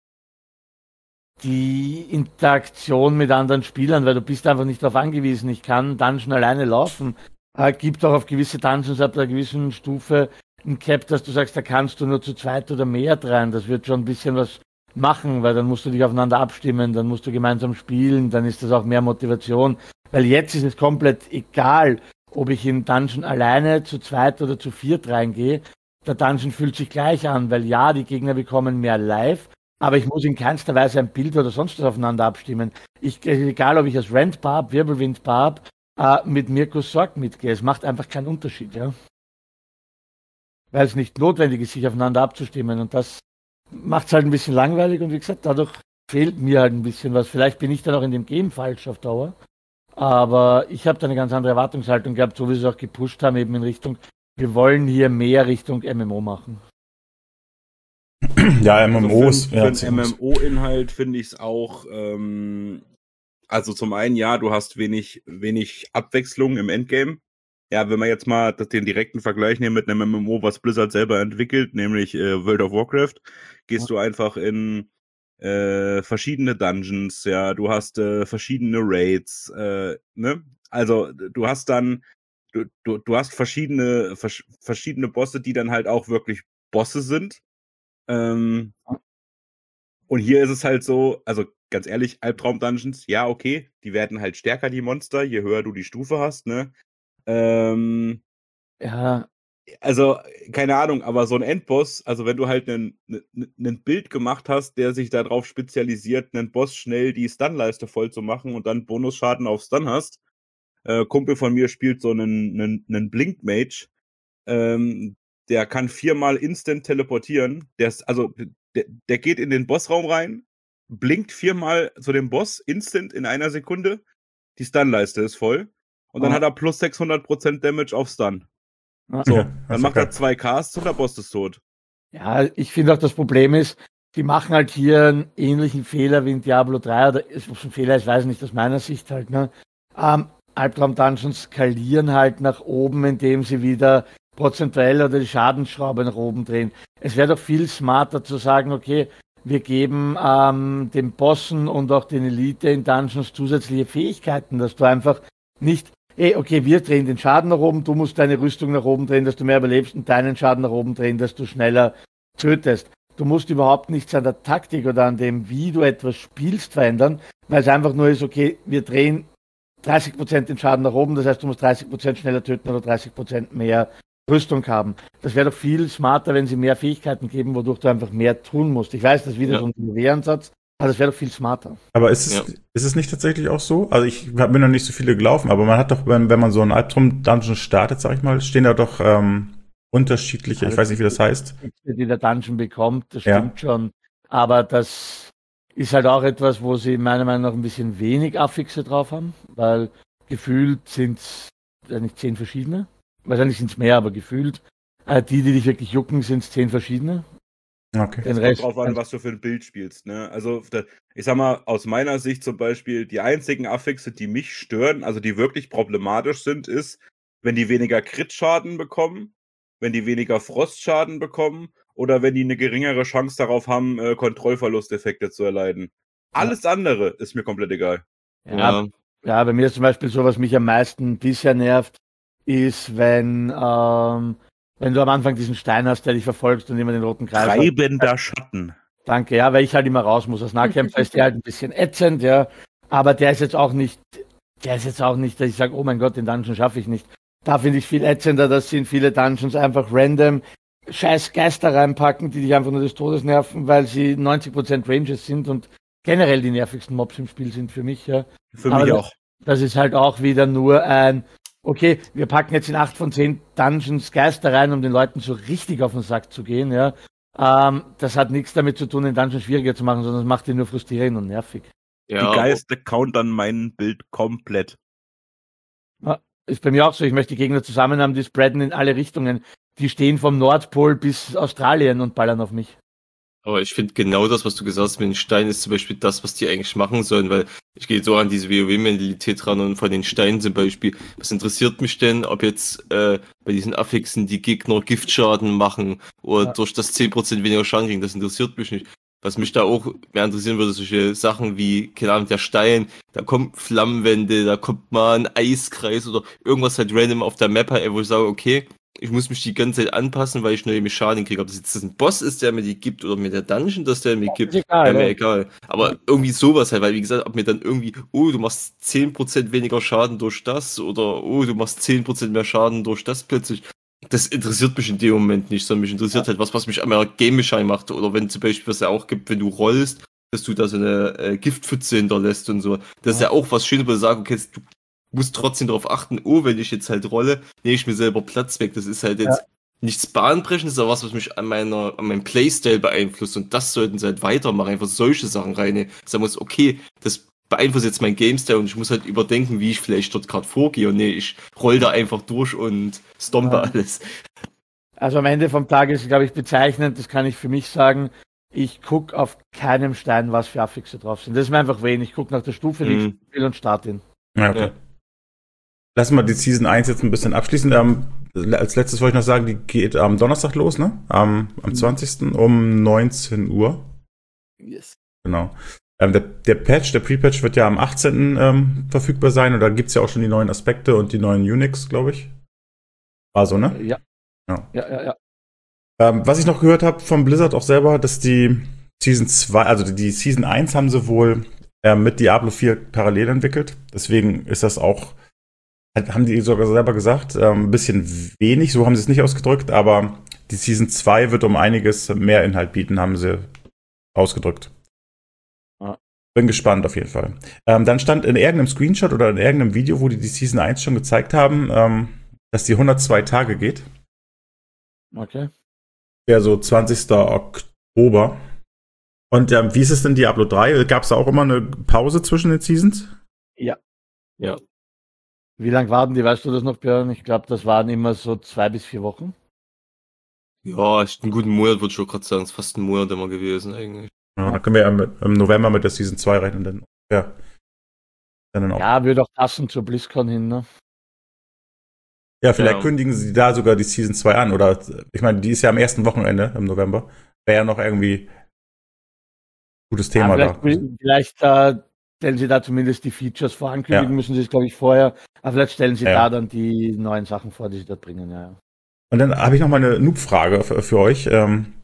die Interaktion mit anderen Spielern, weil du bist einfach nicht darauf angewiesen. Ich kann Dungeon alleine laufen. Äh, gibt auch auf gewisse Dungeons ab einer gewissen Stufe ein Cap, dass du sagst, da kannst du nur zu zweit oder mehr rein. Das wird schon ein bisschen was machen, weil dann musst du dich aufeinander abstimmen, dann musst du gemeinsam spielen, dann ist das auch mehr Motivation. Weil jetzt ist es komplett egal, ob ich in Dungeon alleine zu zweit oder zu viert reingehe. Der Dungeon fühlt sich gleich an, weil ja, die Gegner bekommen mehr Life, aber ich muss in keinster Weise ein Bild oder sonst was aufeinander abstimmen. Ich, egal, ob ich als Rent-Barb, Wirbelwind-Barb äh, mit Mirko Sorg mitgehe, es macht einfach keinen Unterschied, ja. Weil es nicht notwendig ist, sich aufeinander abzustimmen und das macht es halt ein bisschen langweilig und wie gesagt, dadurch fehlt mir halt ein bisschen was. Vielleicht bin ich dann auch in dem Game falsch auf Dauer, aber ich habe da eine ganz andere Erwartungshaltung gehabt, so wie sie es auch gepusht haben, eben in Richtung, wir wollen hier mehr Richtung M M O machen. Ja, M M Os. Also für, ja, für einen ziemlich. M M O-Inhalt finde ich es auch, ähm, also zum einen, ja, du hast wenig, wenig Abwechslung im Endgame. Ja, wenn wir jetzt mal das, den direkten Vergleich nehmen mit einem M M O, was Blizzard selber entwickelt, nämlich äh, World of Warcraft, gehst du einfach in äh, verschiedene Dungeons, ja, du hast äh, verschiedene Raids, äh, ne? Also du hast dann, du, du, du hast verschiedene, vers verschiedene Bosse, die dann halt auch wirklich Bosse sind. Ähm, und hier ist es halt so, also ganz ehrlich, Albtraum-Dungeons, ja, okay, die werden halt stärker, die Monster, je höher du die Stufe hast, ne? Ähm, Ja, also, keine Ahnung, aber so ein Endboss, also wenn du halt einen ein Bild gemacht hast, der sich darauf spezialisiert, einen Boss schnell die Stun-Leiste voll zu machen und dann Bonusschaden auf Stun hast, äh, Kumpel von mir spielt so einen, einen, einen Blink-Mage, ähm, der kann viermal instant teleportieren, der ist, also der, der geht in den Bossraum rein, blinkt viermal zu dem Boss instant in einer Sekunde, die Stun-Leiste ist voll und dann Ah. hat er plus sechshundert Prozent Damage auf Stun. Ah. So, Ja, dann das ist macht okay. er zwei Casts und der Boss ist tot. Ja, ich finde auch das Problem ist, die machen halt hier einen ähnlichen Fehler wie in Diablo drei oder ob es ein Fehler ist, weiß ich nicht, aus meiner Sicht halt. Ne? Ähm, Albtraum-Dungeons skalieren halt nach oben, indem sie wieder prozentuell oder die Schadensschraube nach oben drehen. Es wäre doch viel smarter zu sagen, okay, wir geben ähm, den Bossen und auch den Elite in Dungeons zusätzliche Fähigkeiten, dass du einfach nicht, ey, okay, wir drehen den Schaden nach oben, du musst deine Rüstung nach oben drehen, dass du mehr überlebst und deinen Schaden nach oben drehen, dass du schneller tötest. Du musst überhaupt nichts an der Taktik oder an dem, wie du etwas spielst, verändern, weil es einfach nur ist, okay, wir drehen dreißig Prozent den Schaden nach oben, das heißt, du musst dreißig Prozent schneller töten oder dreißig Prozent mehr Rüstung haben. Das wäre doch viel smarter, wenn sie mehr Fähigkeiten geben, wodurch du einfach mehr tun musst. Ich weiß, das ist wieder Ja. so ein Wehransatz, aber das wäre doch viel smarter. Aber ist es, Ja. ist es nicht tatsächlich auch so? Also ich hab- bin noch nicht so viele gelaufen, aber man hat doch, wenn, wenn man so einen Albtraum-Dungeon startet, sag ich mal, stehen da doch ähm, unterschiedliche, ich weiß nicht, wie das heißt. Die der Dungeon bekommt, das Ja. stimmt schon. Aber das ist halt auch etwas, wo sie meiner Meinung nach ein bisschen wenig Affixe drauf haben, weil gefühlt sind es nicht zehn verschiedene. Wahrscheinlich sind es mehr, aber gefühlt. Äh, die, die dich wirklich jucken, sind es zehn verschiedene. Okay. Den Kommt Rest drauf an, was du für ein Bild spielst. Ne? Also, da- ich sag mal, aus meiner Sicht zum Beispiel, die einzigen Affixe, die mich stören, also die wirklich problematisch sind, ist, wenn die weniger Crit-Schaden bekommen, wenn die weniger Frostschaden bekommen oder wenn die eine geringere Chance darauf haben, äh, Kontrollverlusteffekte zu erleiden. Alles andere ist mir komplett egal. Ja, Ja, ja, bei mir ist zum Beispiel so, was mich am meisten bisher nervt, ist, wenn, ähm, wenn du am Anfang diesen Stein hast, der dich verfolgt und immer den roten Kreis hat. Treibender Schatten. Danke, ja, weil ich halt immer raus muss. Als Nahkämpfer ist der halt ein bisschen ätzend, ja. Aber der ist jetzt auch nicht, der ist jetzt auch nicht, dass ich sage, oh mein Gott, den Dungeon schaffe ich nicht. Da finde ich viel ätzender, dass sie in viele Dungeons einfach random scheiß Geister reinpacken, die dich einfach nur des Todes nerven, weil sie neunzig Prozent Ranges sind und generell die nervigsten Mobs im Spiel sind für mich, ja. Für Aber mich das- auch. Das ist halt auch wieder nur ein, okay, wir packen jetzt in acht von zehn Dungeons Geister rein, um den Leuten so richtig auf den Sack zu gehen, ja. Ähm, das hat nichts damit zu tun, den Dungeon schwieriger zu machen, sondern es macht ihn nur frustrierend und nervig. ja, Die aber- Geister countern mein Bild komplett. Ist bei mir auch so, ich möchte die Gegner zusammen haben, die spreaden in alle Richtungen. Die stehen vom Nordpol bis Australien und ballern auf mich. Aber ich finde genau das, was du gesagt hast mit den Steinen, ist zum Beispiel das, was die eigentlich machen sollen, weil ich gehe so an diese WoW-Mentalität ran und von den Steinen zum Beispiel, was interessiert mich denn, ob jetzt äh, bei diesen Affixen die Gegner Giftschaden machen oder Ja. durch das zehn Prozent weniger Schaden kriegen, das interessiert mich nicht. Was mich da auch mehr interessieren würde, solche Sachen wie, keine Ahnung, der Stein, da kommt Flammenwände, da kommt mal ein Eiskreis oder irgendwas halt random auf der Map, halt, wo ich sage, okay, ich muss mich die ganze Zeit anpassen, weil ich nur eben Schaden kriege. Ob das jetzt ein Boss ist, der mir die gibt, oder mir der Dungeon, dass der mir gibt, Ist egal, wäre mir ja. egal. Aber irgendwie sowas halt, weil wie gesagt, ob mir dann irgendwie, oh, du machst zehn Prozent weniger Schaden durch das, oder oh, du machst zehn Prozent mehr Schaden durch das plötzlich. Das interessiert mich in dem Moment nicht, sondern mich interessiert halt was, was mich an meiner Game-Mechanik macht. Oder wenn zum Beispiel, was es ja auch gibt, wenn du rollst, dass du da so eine äh, Giftpfütze hinterlässt und so. Das ist ja auch was Schönes, wo du sagst, okay, du musst trotzdem darauf achten, oh, wenn ich jetzt halt rolle, nehme ich mir selber Platz weg. Das ist halt jetzt Ja. nichts Bahnbrechendes, aber was, was mich an meiner, an meinem Playstyle beeinflusst. Und das sollten sie halt weitermachen, einfach solche Sachen rein. Sagen muss, okay, das beeinflusst jetzt mein Game-Style und ich muss halt überdenken, wie ich vielleicht dort gerade vorgehe. Und nee, ich roll da einfach durch und stompe Ja. alles. Also am Ende vom Tag ist, glaube ich, bezeichnend, das kann ich für mich sagen, ich gucke auf keinem Stein, was für Affixe drauf sind. Das ist mir einfach wenig. Ich gucke nach der Stufe, die Mhm. ich will und starte ihn. Ja, okay. Ja. Lassen wir die Season eins jetzt ein bisschen abschließen. Ähm, als letztes wollte ich noch sagen, die geht am Donnerstag los, ne? Am, am Mhm. zwanzigsten um neunzehn Uhr. Yes. Genau. Ähm, der, der Patch, der Pre-Patch wird ja am achtzehnten Ähm, verfügbar sein und da gibt's ja auch schon die neuen Aspekte und die neuen Unix, glaube ich. War so, ne? Ja. Ja. Ja, ja, ja. Ähm, was ich noch gehört habe vom Blizzard auch selber, dass die Season zwei, also die, die Season eins haben sie wohl äh, mit Diablo vier parallel entwickelt. Deswegen ist das auch, hat- haben die sogar selber gesagt, ähm, ein bisschen wenig, so haben sie es nicht ausgedrückt, aber die Season zwei wird um einiges mehr Inhalt bieten, haben sie ausgedrückt. Ja. Bin gespannt auf jeden Fall. Ähm, dann stand in irgendeinem Screenshot oder in irgendeinem Video, wo die die Season eins schon gezeigt haben, ähm, dass die hundertzwei Tage geht. Okay. Wäre so zwanzigster Oktober. Und ähm, wie ist es denn Diablo drei? Gab es da auch immer eine Pause zwischen den Seasons? Ja. Wie lange warten die? Weißt du das noch, Björn? Ich glaube, das waren immer so zwei bis vier Wochen. Ja, echt einen guten Monat, würde ich schon gerade sagen. Es ist fast ein Monat immer gewesen, eigentlich. Ja, dann können wir ja mit, im November mit der Season zwei rechnen. Dann. Ja. Dann auch. Ja, würde auch passen zur BlizzCon hin, ne? Ja, vielleicht Ja. kündigen sie da sogar die Season zwei an. Oder ich meine, die ist ja am ersten Wochenende im November. Wäre ja noch irgendwie gutes Thema ja, da. vielleicht vielleicht äh, stellen sie da zumindest die Features vor. Ankündigen Ja. müssen sie es, glaube ich, vorher. Aber vielleicht stellen sie Ja. da dann die neuen Sachen vor, die sie dort bringen. Ja, ja. Und dann habe ich noch mal eine Noob-Frage für, für euch. Ähm,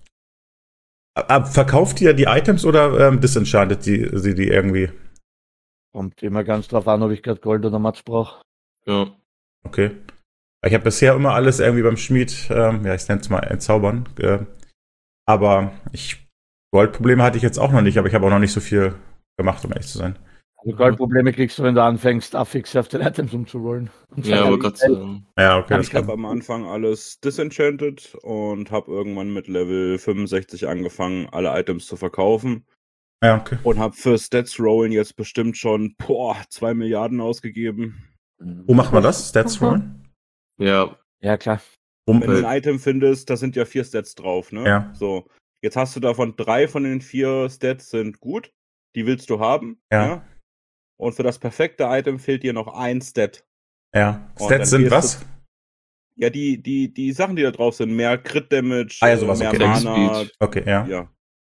ab- verkauft ihr die Items oder ähm, disenchantet die, sie die irgendwie? Kommt immer ganz drauf an, ob ich gerade Gold oder Matz brauche. Ja. Okay. Ich habe bisher immer alles irgendwie beim Schmied, ähm, ja, ich nenne es mal entzaubern. Äh, aber ich Goldprobleme hatte ich jetzt auch noch nicht, aber ich habe auch noch nicht so viel gemacht, um ehrlich zu sein. Also Goldprobleme kriegst du, wenn du anfängst, Affixe auf den Items umzurollen. Und Ja, dann- aber gerade sagen. Ja, okay. Das Ich habe kann, am Anfang alles disenchanted und habe irgendwann mit Level fünfundsechzig angefangen, alle Items zu verkaufen. ja, okay. Und habe für Stats Rollen jetzt bestimmt schon boah, zwei Milliarden ausgegeben. Wo macht man das? Stats rollen? Ja, Ja, klar. Wo, Wenn du äh, ein Item findest, da sind ja vier Stats drauf, ne? Ja. So, jetzt hast du davon drei von den vier Stats sind gut. Die willst du haben. Ja. ne? Und für das perfekte Item fehlt dir noch ein Stat. ja. Und dann Stats sind gehst was? du- Ja, die, die, die Sachen, die da drauf sind, mehr Crit Damage, Ah, ja, sowas, mehr okay. Mana, Speed. Okay, ja. ja.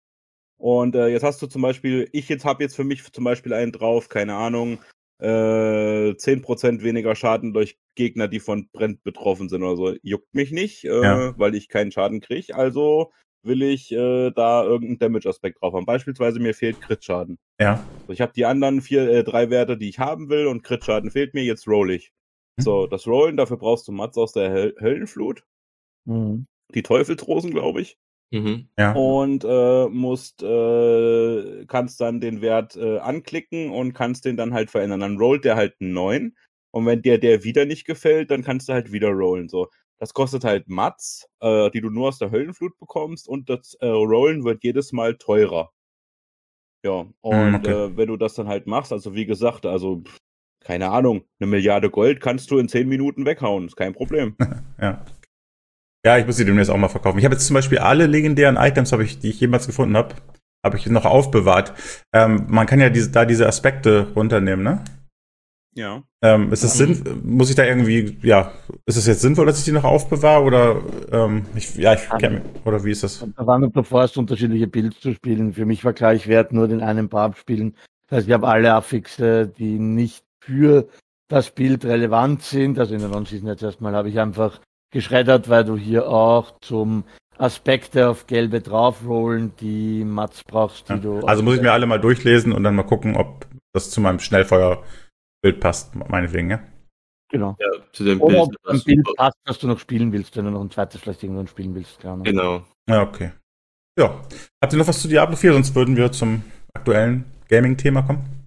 Und äh, jetzt hast du zum Beispiel, ich jetzt habe jetzt für mich zum Beispiel einen drauf, keine Ahnung, äh, zehn Prozent weniger Schaden durch Gegner, die von Brand betroffen sind oder so. Juckt mich nicht, äh, Ja. weil ich keinen Schaden kriege. Also will ich äh, da irgendeinen Damage-Aspekt drauf haben. Beispielsweise mir fehlt Crit-Schaden. Ja. So, ich habe die anderen vier, äh, drei Werte, die ich haben will und Crit-Schaden fehlt mir, jetzt roll ich. Hm. So, das Rollen, dafür brauchst du Mats aus der Höl Höllenflut. Mhm. Die Teufelsrosen, glaube ich. Mhm. Ja. Und äh, musst, äh, kannst dann den Wert äh, anklicken und kannst den dann halt verändern. Dann rollt der halt einen neun. Und wenn dir der wieder nicht gefällt, dann kannst du halt wieder rollen. So, das kostet halt Mats, äh, die du nur aus der Höllenflut bekommst. Und das äh, Rollen wird jedes Mal teurer. Ja, und Hm, okay. äh, wenn du das dann halt machst, also wie gesagt, also pff, keine Ahnung, eine Milliarde Gold kannst du in zehn Minuten weghauen, ist kein Problem. Ja. Ja, ich muss die demnächst auch mal verkaufen. Ich habe jetzt zum Beispiel alle legendären Items, habe ich, die ich jemals gefunden habe, habe ich noch aufbewahrt. Ähm, man kann ja diese, da diese Aspekte runternehmen, ne? Ja. Ähm, ist es Mhm. sinn, muss ich da irgendwie, ja, ist es jetzt sinnvoll, dass ich die noch aufbewahre oder, ähm, ich, ja, ich kenn mich, oder wie ist das? Da waren wir vorerst unterschiedliche Builds zu spielen. Für mich war klar, ich werde nur den einen Barb spielen. Das heißt, ich habe alle Affixe, die nicht für das Bild relevant sind. Also in der Non-Season jetzt erstmal habe ich einfach geschreddert, weil du hier auch zum Aspekte auf gelbe draufrollen, die Mats brauchst, die Ja. du. Also muss ich mir alle mal durchlesen und dann mal gucken, ob das zu meinem Schnellfeuerbild passt, meinetwegen, ja? Genau. Ja, zu dem Oder Bild. ob das ein Bild super. passt, das du noch spielen willst, wenn du noch ein zweites vielleicht irgendwann spielen willst. Klar, ne? Genau. Ja, okay. Ja. Habt ihr noch was zu Diablo vier? Sonst würden wir zum aktuellen Gaming-Thema kommen.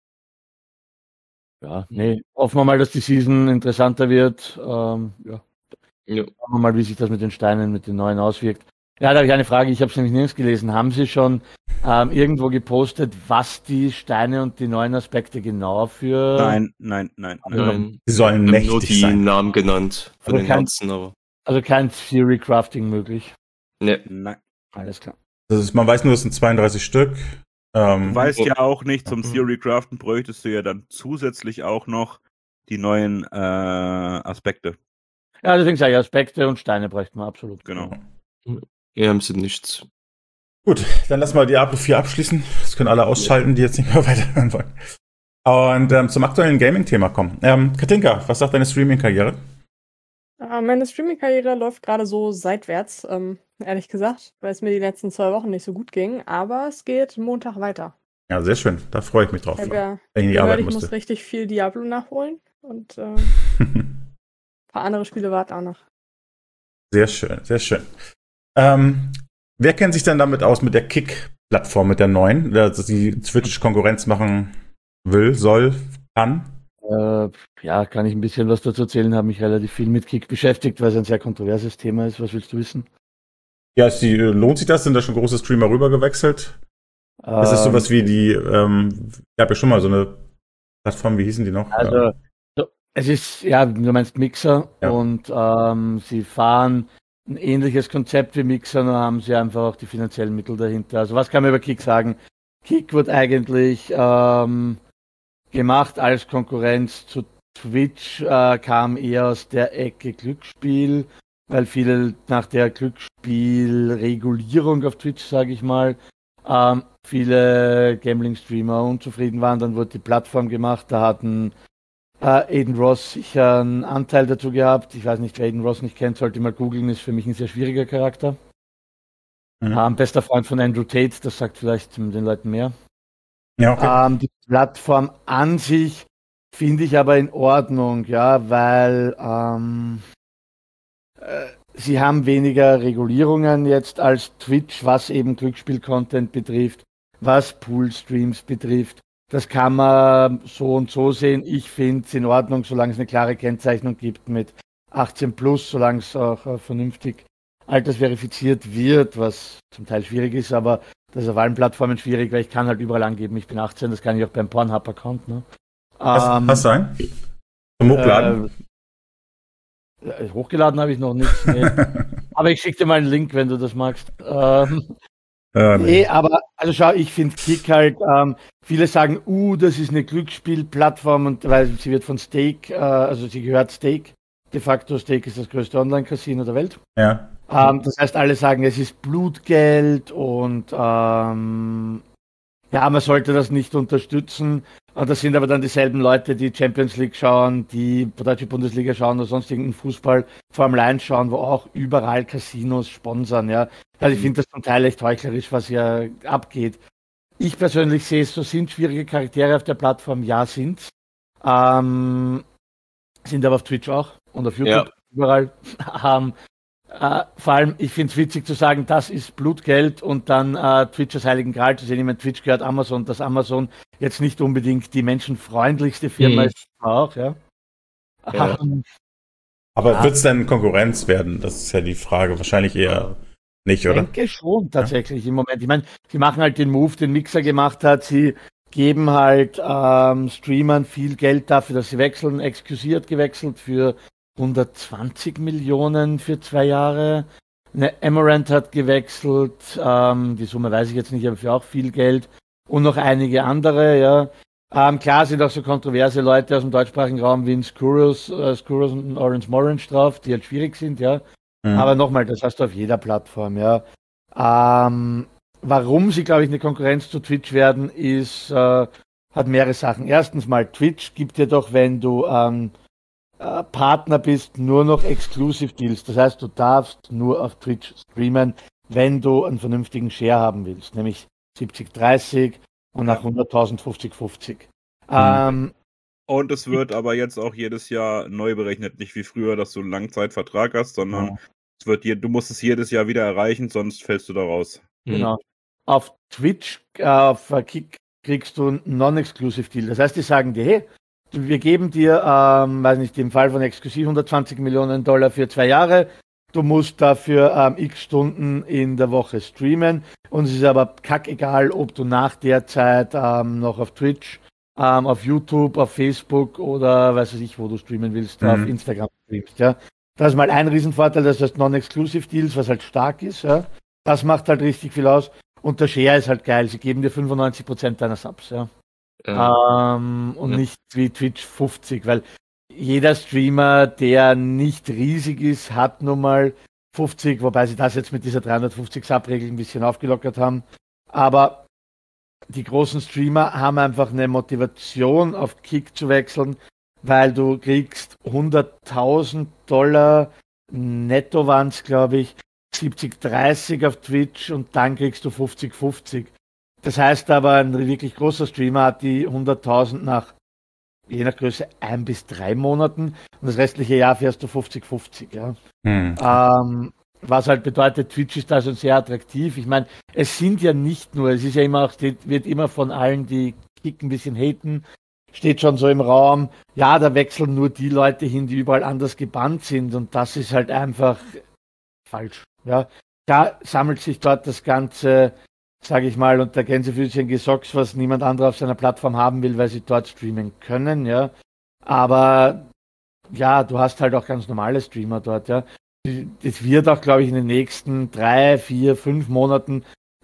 Ja, nee. Hoffen wir mal, dass die Season interessanter wird. Ähm, ja. Ja. Schauen wir mal, wie sich das mit den Steinen, mit den neuen auswirkt. Ja, da habe ich eine Frage, ich habe es nämlich nirgends gelesen. Haben Sie schon ähm, irgendwo gepostet, was die Steine und die neuen Aspekte genau für... Nein, nein, nein, nein. Nein. Sie sollen Wir haben nur mächtig die sein. Namen genannt von Aber den kein- Herzen, aber. Also kein Theory Crafting möglich. Ne. Nein. Alles klar. Das ist, man weiß nur, es sind zweiunddreißig Stück. Ähm, Du weißt Oh. ja auch nicht, zum Mhm. Theory Craften bräuchtest du ja dann zusätzlich auch noch die neuen äh, Aspekte. Ja, deswegen sage ich, Aspekte und Steine bräuchten wir absolut. Genau. Wir haben sie nichts. Gut, dann lass mal Diablo vier abschließen. Das können alle ausschalten, die jetzt nicht mehr weiterhören wollen. Und ähm, zum aktuellen Gaming-Thema kommen. Ähm, Katinka, was sagt deine Streaming-Karriere? Äh, meine Streaming-Karriere läuft gerade so seitwärts, ähm, ehrlich gesagt, weil es mir die letzten zwei Wochen nicht so gut ging. Aber es geht Montag weiter. Ja, sehr schön. Da freue ich mich drauf. Ich habe ja Wenn ich nicht gehört, arbeiten ich muss musste. richtig viel Diablo nachholen. Und äh, ein paar andere Spiele warten auch noch. Sehr schön, sehr schön. Ähm, wer kennt sich denn damit aus mit der Kick-Plattform, mit der neuen, dass die Twitch Konkurrenz machen will, soll, kann? Äh, ja, kann ich ein bisschen was dazu erzählen, habe mich relativ viel mit Kick beschäftigt, weil es ein sehr kontroverses Thema ist. Was willst du wissen? Ja, ist die, lohnt sich das? Sind da schon große Streamer rübergewechselt? Das ist sowas wie die, ähm, ich habe ja schon mal so eine Plattform, wie hießen die noch? Also, so, es ist, ja, du meinst Mixer Ja. und ähm, sie fahren ein ähnliches Konzept wie Mixer, nur haben sie einfach auch die finanziellen Mittel dahinter. Also was kann man über Kick sagen? Kick wird eigentlich ähm, gemacht als Konkurrenz zu Twitch, äh, kam eher aus der Ecke Glücksspiel, weil viele nach der Glücksspielregulierung auf Twitch, sage ich mal, ähm, viele Gambling-Streamer unzufrieden waren. Dann wurde die Plattform gemacht, da hatten äh, Aiden Ross sicher einen Anteil dazu gehabt. Ich weiß nicht, wer Aiden Ross nicht kennt, sollte mal googeln, ist für mich ein sehr schwieriger Charakter. Mhm. Ähm, bester Freund von Andrew Tate, das sagt vielleicht den Leuten mehr. Ja, okay. Ähm, die Plattform an sich finde ich aber in Ordnung, ja, weil ähm, äh, sie haben weniger Regulierungen jetzt als Twitch, was eben Glücksspiel-Content betrifft, was Pool-Streams betrifft. Das kann man so und so sehen. Ich finde es in Ordnung, solange es eine klare Kennzeichnung gibt mit achtzehn plus, solange es auch äh, vernünftig altersverifiziert wird, was zum Teil schwierig ist, aber das ist auf allen Plattformen schwierig, weil ich kann halt überall angeben, ich bin achtzehn, das kann ich auch beim Pornhub-Account. Ne? Was, ähm, was sein? Zum Hochladen? Äh, hochgeladen habe ich noch nichts. Nee. Aber ich schicke dir mal einen Link, wenn du das magst. Ähm, ja, nee. nee, aber also schau, ich finde Kick halt, ähm, viele sagen, uh, das ist eine Glücksspielplattform, und weil sie wird von Stake, äh, also sie gehört Stake. De facto Stake ist das größte Online-Casino der Welt. Ja. Ähm, das heißt, alle sagen, es ist Blutgeld und ähm, ja, man sollte das nicht unterstützen. Und das sind aber dann dieselben Leute, die Champions League schauen, die Deutsche Bundesliga schauen oder sonst irgendeinen Fußball, Formel eins schauen, wo auch überall Casinos sponsern. Ja. Also ich finde das zum Teil echt heuchlerisch, was hier abgeht. Ich persönlich sehe es, so sind schwierige Charaktere auf der Plattform, ja, sind ähm, sind aber auf Twitch auch und auf YouTube, ja. Überall. ähm, äh, vor allem, ich finde es witzig zu sagen, das ist Blutgeld und dann äh, Twitch als Heiligen Gral zu sehen. Ich meine, Twitch gehört Amazon, dass Amazon jetzt nicht unbedingt die menschenfreundlichste Firma mhm. ist, auch, ja. ja. Ähm, aber ja. wird es denn Konkurrenz werden? Das ist ja die Frage. Wahrscheinlich eher nicht, oder? Ich denke schon, tatsächlich, ja. Im Moment. Ich meine, sie machen halt den Move, den Mixer gemacht hat. Sie geben halt ähm, Streamern viel Geld dafür, dass sie wechseln. Exklusiv gewechselt für hundertzwanzig Millionen für zwei Jahre. Eine Amaranth hat gewechselt, ähm, die Summe weiß ich jetzt nicht, aber für auch viel Geld. Und noch einige andere, ja. Ähm, klar sind auch so kontroverse Leute aus dem deutschsprachigen Raum wie ein Skurrus, äh, Skurrus und Orange Morange drauf, die halt schwierig sind, ja. Mhm. Aber nochmal, das hast du auf jeder Plattform, ja. Ähm, warum sie, glaube ich, eine Konkurrenz zu Twitch werden, ist, äh, hat mehrere Sachen. Erstens mal, Twitch gibt dir doch, wenn du ähm, Partner bist, nur noch Exclusive Deals. Das heißt, du darfst nur auf Twitch streamen, wenn du einen vernünftigen Share haben willst, nämlich siebzig dreißig und nach hunderttausend fünfzig fünfzig. Mhm. Ähm, und es wird aber jetzt auch jedes Jahr neu berechnet, nicht wie früher, dass du einen Langzeitvertrag hast, sondern ja. es wird dir, du musst es jedes Jahr wieder erreichen, sonst fällst du da raus. Genau. Mhm. Auf Twitch, äh, auf Kick kriegst du einen Non-Exclusive Deal. Das heißt, die sagen dir, hey, wir geben dir, ähm, weiß nicht, im Fall von exklusiv hundertzwanzig Millionen Dollar für zwei Jahre. Du musst dafür ähm, x Stunden in der Woche streamen. Und es ist aber kackegal, ob du nach der Zeit ähm, noch auf Twitch, ähm, auf YouTube, auf Facebook oder weiß ich, wo du streamen willst, mhm. auf Instagram streamst. Ja. Das ist mal ein Riesenvorteil, das heißt Non-Exclusive Deals, was halt stark ist. Ja. Das macht halt richtig viel aus. Und der Share ist halt geil. Sie geben dir fünfundneunzig Prozent deiner Subs. Ja. Ja. Ähm, und ja. nicht wie Twitch fünfzig, weil jeder Streamer, der nicht riesig ist, hat nun mal fünfzig, wobei sie das jetzt mit dieser dreihundertfünfzig Sub-Regel ein bisschen aufgelockert haben. Aber die großen Streamer haben einfach eine Motivation, auf Kick zu wechseln, weil du kriegst hunderttausend Dollar netto waren es, glaube ich, siebzig dreißig auf Twitch und dann kriegst du fünfzig fünfzig. Das heißt aber, ein wirklich großer Streamer hat die hunderttausend nach, je nach Größe, ein bis drei Monaten und das restliche Jahr fährst du fünfzig fünfzig. Ja. Hm. Ähm, was halt bedeutet, Twitch ist da schon sehr attraktiv. Ich meine, es sind ja nicht nur, es ist ja immer auch, steht, wird immer von allen, die Kick ein bisschen haten, steht schon so im Raum, ja, da wechseln nur die Leute hin, die überall anders gebannt sind und das ist halt einfach falsch. Ja. Da sammelt sich dort das ganze, sage ich mal, unter Gänsefüßchen Gesocks, was niemand anderer auf seiner Plattform haben will, weil sie dort streamen können, ja. Aber ja, du hast halt auch ganz normale Streamer dort, ja. Das wird auch, glaube ich, in den nächsten drei, vier, fünf Monaten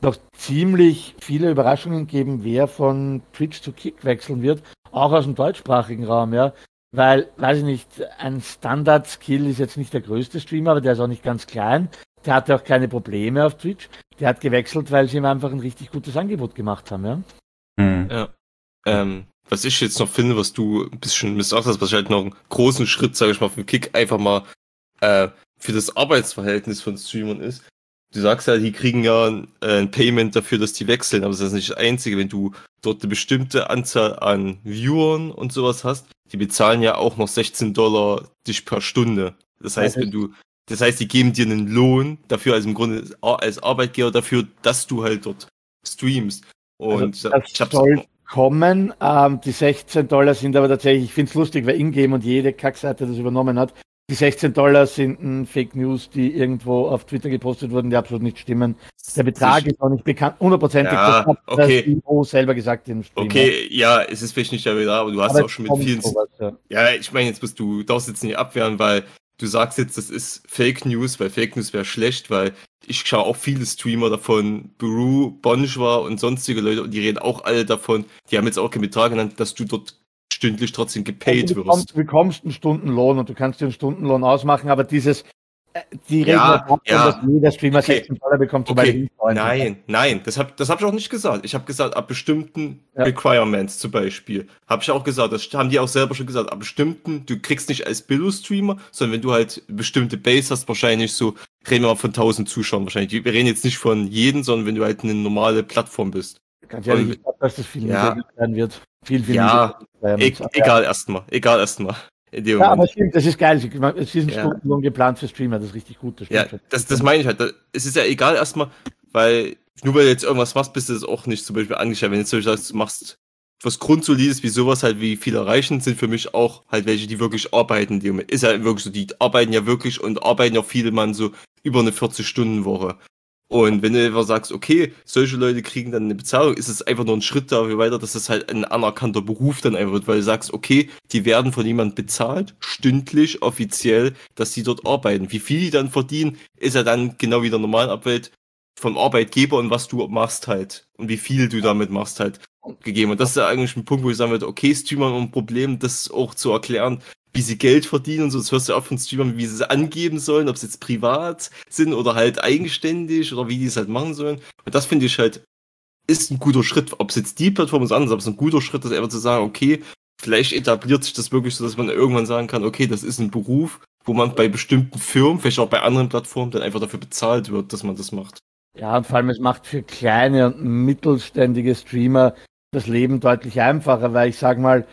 noch ziemlich viele Überraschungen geben, wer von Twitch zu Kick wechseln wird, auch aus dem deutschsprachigen Raum, ja. Weil, weiß ich nicht, ein Standard-Skill ist jetzt nicht der größte Streamer, aber der ist auch nicht ganz klein. Der hatte auch keine Probleme auf Twitch. Der hat gewechselt, weil sie ihm einfach ein richtig gutes Angebot gemacht haben, ja. Hm. Ja. Ähm, was ich jetzt noch finde, was du ein bisschen missachtet hast, was ich halt noch einen großen Schritt, sage ich mal, für Kick einfach mal äh, für das Arbeitsverhältnis von Streamern ist. Du sagst ja, die kriegen ja ein, äh, ein Payment dafür, dass die wechseln, aber das ist nicht das Einzige. Wenn du dort eine bestimmte Anzahl an Viewern und sowas hast, die bezahlen ja auch noch sechzehn Dollar dich per Stunde. Das heißt, wenn du, das heißt, die geben dir einen Lohn dafür, also im Grunde als Arbeitgeber dafür, dass du halt dort streamst. Und also das ich hab's soll kommen. Ähm, die sechzehn Dollar sind aber tatsächlich, ich finde es lustig, weil Ingame und jede Kackseite das übernommen hat. Die sechzehn Dollar sind ein Fake News, die irgendwo auf Twitter gepostet wurden, die absolut nicht stimmen. Der Betrag ist noch nicht bekannt, hundertprozentig. Ja, das hat okay. das C E O selber gesagt im Stream. Okay, ja, es ist vielleicht nicht der da, aber du hast aber auch schon mit vielen... Sowas, ja. Ja, ich meine, jetzt musst du, darfst jetzt nicht abwehren, weil du sagst jetzt, das ist Fake News, weil Fake News wäre schlecht, weil ich schaue auch viele Streamer davon, Buru, Bonjour und sonstige Leute, und die reden auch alle davon, die haben jetzt auch keinen Betrag genannt, dass du dort stündlich trotzdem gepaid du bekommst, wirst. du bekommst einen Stundenlohn und du kannst dir einen Stundenlohn ausmachen, aber dieses, äh, die reden Ja, davon, ja. dass jeder Streamer Okay. sechzehn Dollar bekommt, zum Okay, Beispiel. nein, nein, das habe das hab ich auch nicht gesagt. Ich habe gesagt, ab bestimmten Ja. Requirements zum Beispiel, habe ich auch gesagt, das haben die auch selber schon gesagt, ab bestimmten, du kriegst nicht als Billo-Streamer, sondern wenn du halt bestimmte Base hast, wahrscheinlich so, reden wir mal von tausend Zuschauern wahrscheinlich. Wir reden jetzt nicht von jedem, sondern wenn du halt eine normale Plattform bist. Ganz ehrlich, Und- ich glaube, dass das viel Ja. niedriger sein wird. Viel, viel Ja, niedriger. E egal erstmal, egal erstmal. In dem Ja, aber Moment. stimmt, das ist geil. Es ist ein Ja. Stundenlohn geplant für Streamer, das ist richtig gut. Das Ja, stimmt schon. das, das meine ich halt. Da- Es ist ja egal erstmal, weil nur weil du jetzt irgendwas machst, bist du das auch nicht zum Beispiel angestellt. Wenn du jetzt zum Beispiel sagst, du machst was Grundsolides wie sowas halt, wie viel erreichen, sind für mich auch halt welche, die wirklich arbeiten. Die ist ja wirklich so, die arbeiten ja wirklich und arbeiten ja viele Mann so über eine vierzig-Stunden-Woche. Und wenn du einfach sagst, okay, solche Leute kriegen dann eine Bezahlung, ist es einfach nur ein Schritt dafür weiter, dass es halt ein anerkannter Beruf dann einfach wird, weil du sagst, okay, die werden von jemand bezahlt, stündlich, offiziell, dass sie dort arbeiten. Wie viel die dann verdienen, ist ja dann genau wie der normalen Abwelt vom Arbeitgeber und was du machst halt. Und wie viel du damit machst halt gegeben. Und das ist ja eigentlich ein Punkt, wo ich sagen würde, okay, Streamer haben ein Problem, das auch zu erklären, wie sie Geld verdienen und so. Das hörst du auch von Streamern, wie sie es angeben sollen, ob sie jetzt privat sind oder halt eigenständig oder wie die es halt machen sollen. Und das finde ich halt, ist ein guter Schritt. Ob es jetzt die Plattform ist anders, aber es ist ein guter Schritt, das einfach zu sagen, okay, vielleicht etabliert sich das wirklich so, dass man irgendwann sagen kann, okay, das ist ein Beruf, wo man bei bestimmten Firmen, vielleicht auch bei anderen Plattformen, dann einfach dafür bezahlt wird, dass man das macht. Ja, und vor allem, es macht für kleine und mittelständige Streamer das Leben deutlich einfacher, weil ich sag mal,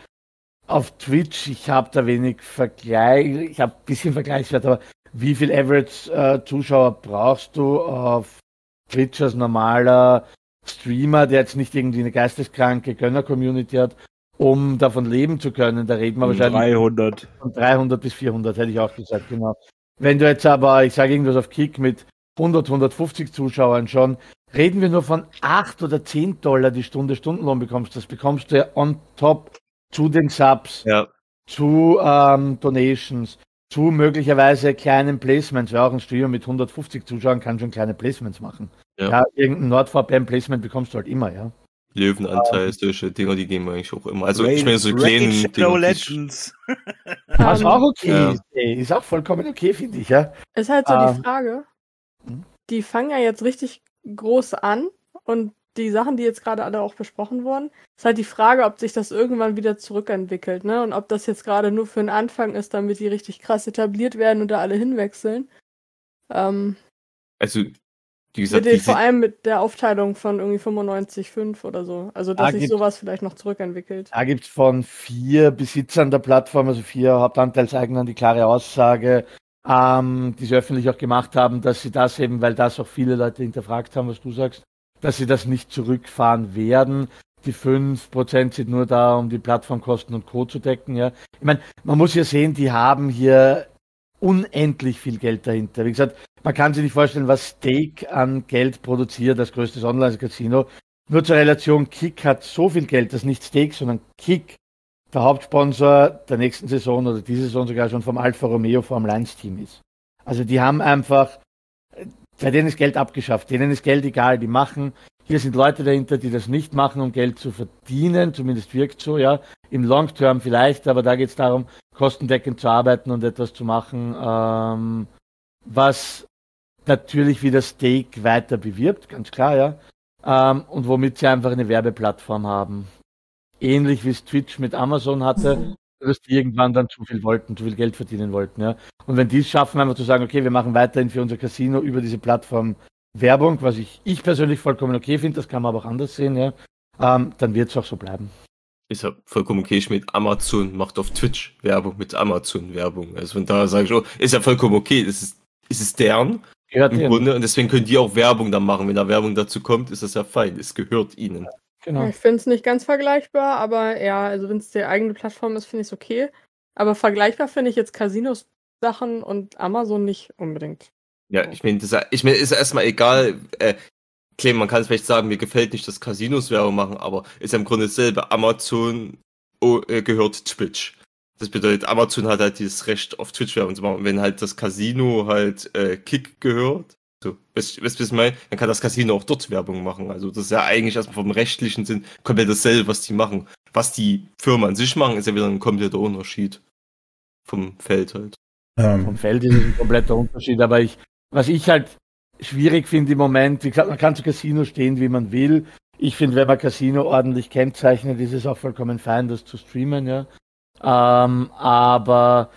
auf Twitch, ich habe da wenig Vergleich, ich habe ein bisschen Vergleichswert, aber wie viel Average-Zuschauer äh, brauchst du auf Twitch als normaler Streamer, der jetzt nicht irgendwie eine geisteskranke Gönner-Community hat, um davon leben zu können? Da reden wir wahrscheinlich dreihundert. von dreihundert bis vierhundert, hätte ich auch gesagt, genau. Wenn du jetzt aber, ich sage irgendwas auf Kick mit hundert, hundertfünfzig Zuschauern schon, reden wir nur von acht oder zehn Dollar die Stunde Stundenlohn bekommst. Das bekommst du ja on top zu den Subs, Ja. zu ähm, Donations, zu möglicherweise kleinen Placements. Wer auch ein Streamer mit hundertfünfzig Zuschauern kann schon kleine Placements machen. Ja. Ja, irgendein NordVPN-Placement bekommst du halt immer, ja. Löwenanteil, solche Dinger, die gehen wir eigentlich auch immer. Also ich Raid- meine, so Raid kleinen Shadow Dinger, die- Legends. Was Ähm, auch okay ja. ist, ey. Ist auch vollkommen okay, finde ich, ja. Ist halt so Ähm, die Frage. hm? Die fangen ja jetzt richtig groß an und die Sachen, die jetzt gerade alle auch besprochen wurden, ist halt die Frage, ob sich das irgendwann wieder zurückentwickelt, ne? Und ob das jetzt gerade nur für einen Anfang ist, damit die richtig krass etabliert werden und da alle hinwechseln. Ähm, Also, wie mit gesagt, den, die, vor allem mit der Aufteilung von irgendwie fünfundneunzig fünf oder so. Also, dass Da sich gibt- sowas vielleicht noch zurückentwickelt. Da gibt es von vier Besitzern der Plattform, also vier Hauptanteilseignern, die klare Aussage, ähm, die sie öffentlich auch gemacht haben, dass sie das eben, weil das auch viele Leute hinterfragt haben, was du sagst, dass sie das nicht zurückfahren werden. Die fünf Prozent sind nur da, um die Plattformkosten und Co. zu decken. Ja. Ich meine, man muss ja sehen, die haben hier unendlich viel Geld dahinter. Wie gesagt, man kann sich nicht vorstellen, was Stake an Geld produziert, das größte Online-Casino. Nur zur Relation, Kick hat so viel Geld, dass nicht Stake, sondern Kick der Hauptsponsor der nächsten Saison oder diese Saison sogar schon vom Alfa Romeo Formel eins Team ist. Also die haben einfach, bei denen ist Geld abgeschafft, denen ist Geld egal, die machen, hier sind Leute dahinter, die das nicht machen, um Geld zu verdienen, zumindest wirkt so, ja, im Long Term vielleicht, aber da geht es darum, kostendeckend zu arbeiten und etwas zu machen, ähm, was natürlich wieder Steak weiter bewirbt, ganz klar, ja, ähm, und womit sie einfach eine Werbeplattform haben. Ähnlich wie es Twitch mit Amazon hatte, dass die irgendwann dann zu viel wollten, zu viel Geld verdienen wollten, ja. Und wenn die es schaffen, einfach zu sagen, okay, wir machen weiterhin für unser Casino über diese Plattform Werbung, was ich, ich persönlich vollkommen okay finde, das kann man aber auch anders sehen, ja, ähm, dann wird es auch so bleiben. Ist ja vollkommen okay, ich mit Amazon macht auf Twitch Werbung, mit Amazon Werbung. Also von daher sage ich, oh, ist ja vollkommen okay, das ist, ist es deren Gehört im ihnen. Grunde und deswegen können die auch Werbung dann machen. Wenn da Werbung dazu kommt, ist das ja fein, es gehört ihnen. Genau. Ich finde es nicht ganz vergleichbar, aber ja, also wenn es die eigene Plattform ist, finde ich es okay. Aber vergleichbar finde ich jetzt Casinos Sachen und Amazon nicht unbedingt. Ja, ich meine, das ich mein, ist ja erstmal egal, äh, klar, man kann es vielleicht sagen, mir gefällt nicht, dass Casinos Werbung machen, aber ist ja im Grunde dasselbe. Amazon oh, äh, gehört Twitch. Das bedeutet, Amazon hat halt dieses Recht, auf Twitch Werbung zu machen. Und wenn halt das Casino halt äh, Kick gehört, so, weißt du, was ich meine? Dann kann das Casino auch dort Werbung machen. Also das ist ja eigentlich erstmal vom rechtlichen Sinn komplett dasselbe, was die machen. Was die Firma an sich machen, ist ja wieder ein kompletter Unterschied vom Feld halt. Ähm, Vom Feld ist es ein kompletter Unterschied, aber ich, was ich halt schwierig finde im Moment, wie gesagt, man kann zu Casino stehen, wie man will. Ich finde, wenn man Casino ordentlich kennzeichnet, ist es auch vollkommen fein, das zu streamen, ja. Ähm, aber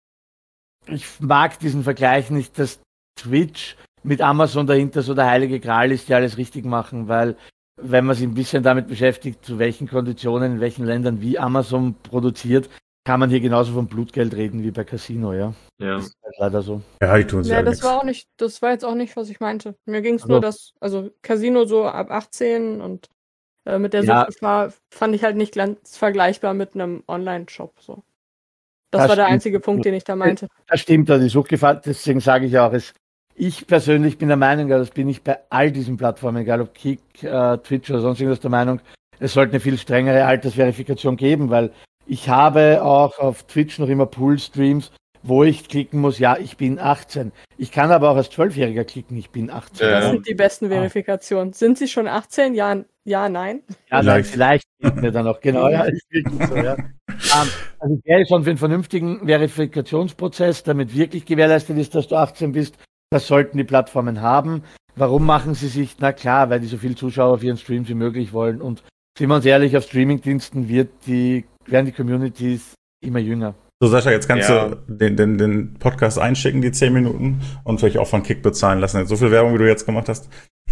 ich mag diesen Vergleich nicht, dass Twitch mit Amazon dahinter so der heilige Gral ist, die alles richtig machen, weil wenn man sich ein bisschen damit beschäftigt, zu welchen Konditionen, in welchen Ländern wie Amazon produziert, kann man hier genauso von Blutgeld reden wie bei Casino, ja. Ja. Das ist halt leider so. ja, die tun sich Ja, ja das nichts. war auch nicht, das war jetzt auch nicht, was ich meinte. Mir ging es Also- nur, dass, also Casino so ab achtzehn und äh, mit der Ja. Suchtgefahr fand ich halt nicht ganz vergleichbar mit einem Online-Shop. So. Das, Das war der stimmt. einzige Punkt, den ich da meinte. Das stimmt, also die Suchtgefahr, deswegen sage ich auch, es, ich persönlich bin der Meinung, ja, das bin ich bei all diesen Plattformen, egal ob Kick, äh, Twitch oder sonst irgendwas, der Meinung, es sollte eine viel strengere Altersverifikation geben, weil ich habe auch auf Twitch noch immer Pool-Streams, wo ich klicken muss, ja, ich bin achtzehn. Ich kann aber auch als Zwölfjähriger klicken, ich bin achtzehn. Das Ja. sind die besten Verifikationen. Sind sie schon achtzehn? Ja, ja, nein. Ja, Vielleicht. vielleicht, vielleicht geht mir dann auch, genau, ja, ist wirklich so, ja. ähm, also ich wäre schon für einen vernünftigen Verifikationsprozess, damit wirklich gewährleistet ist, dass du achtzehn bist. Das sollten die Plattformen haben. Warum machen sie sich? Na klar, weil die so viele Zuschauer auf ihren Streams wie möglich wollen. Und sind wir uns ehrlich, auf Streamingdiensten wird die, werden die Communities immer jünger. So, Sascha, jetzt kannst Ja. du den, den, den Podcast einschicken, die zehn Minuten, und vielleicht auch von Kick bezahlen lassen. So viel Werbung, wie du jetzt gemacht hast.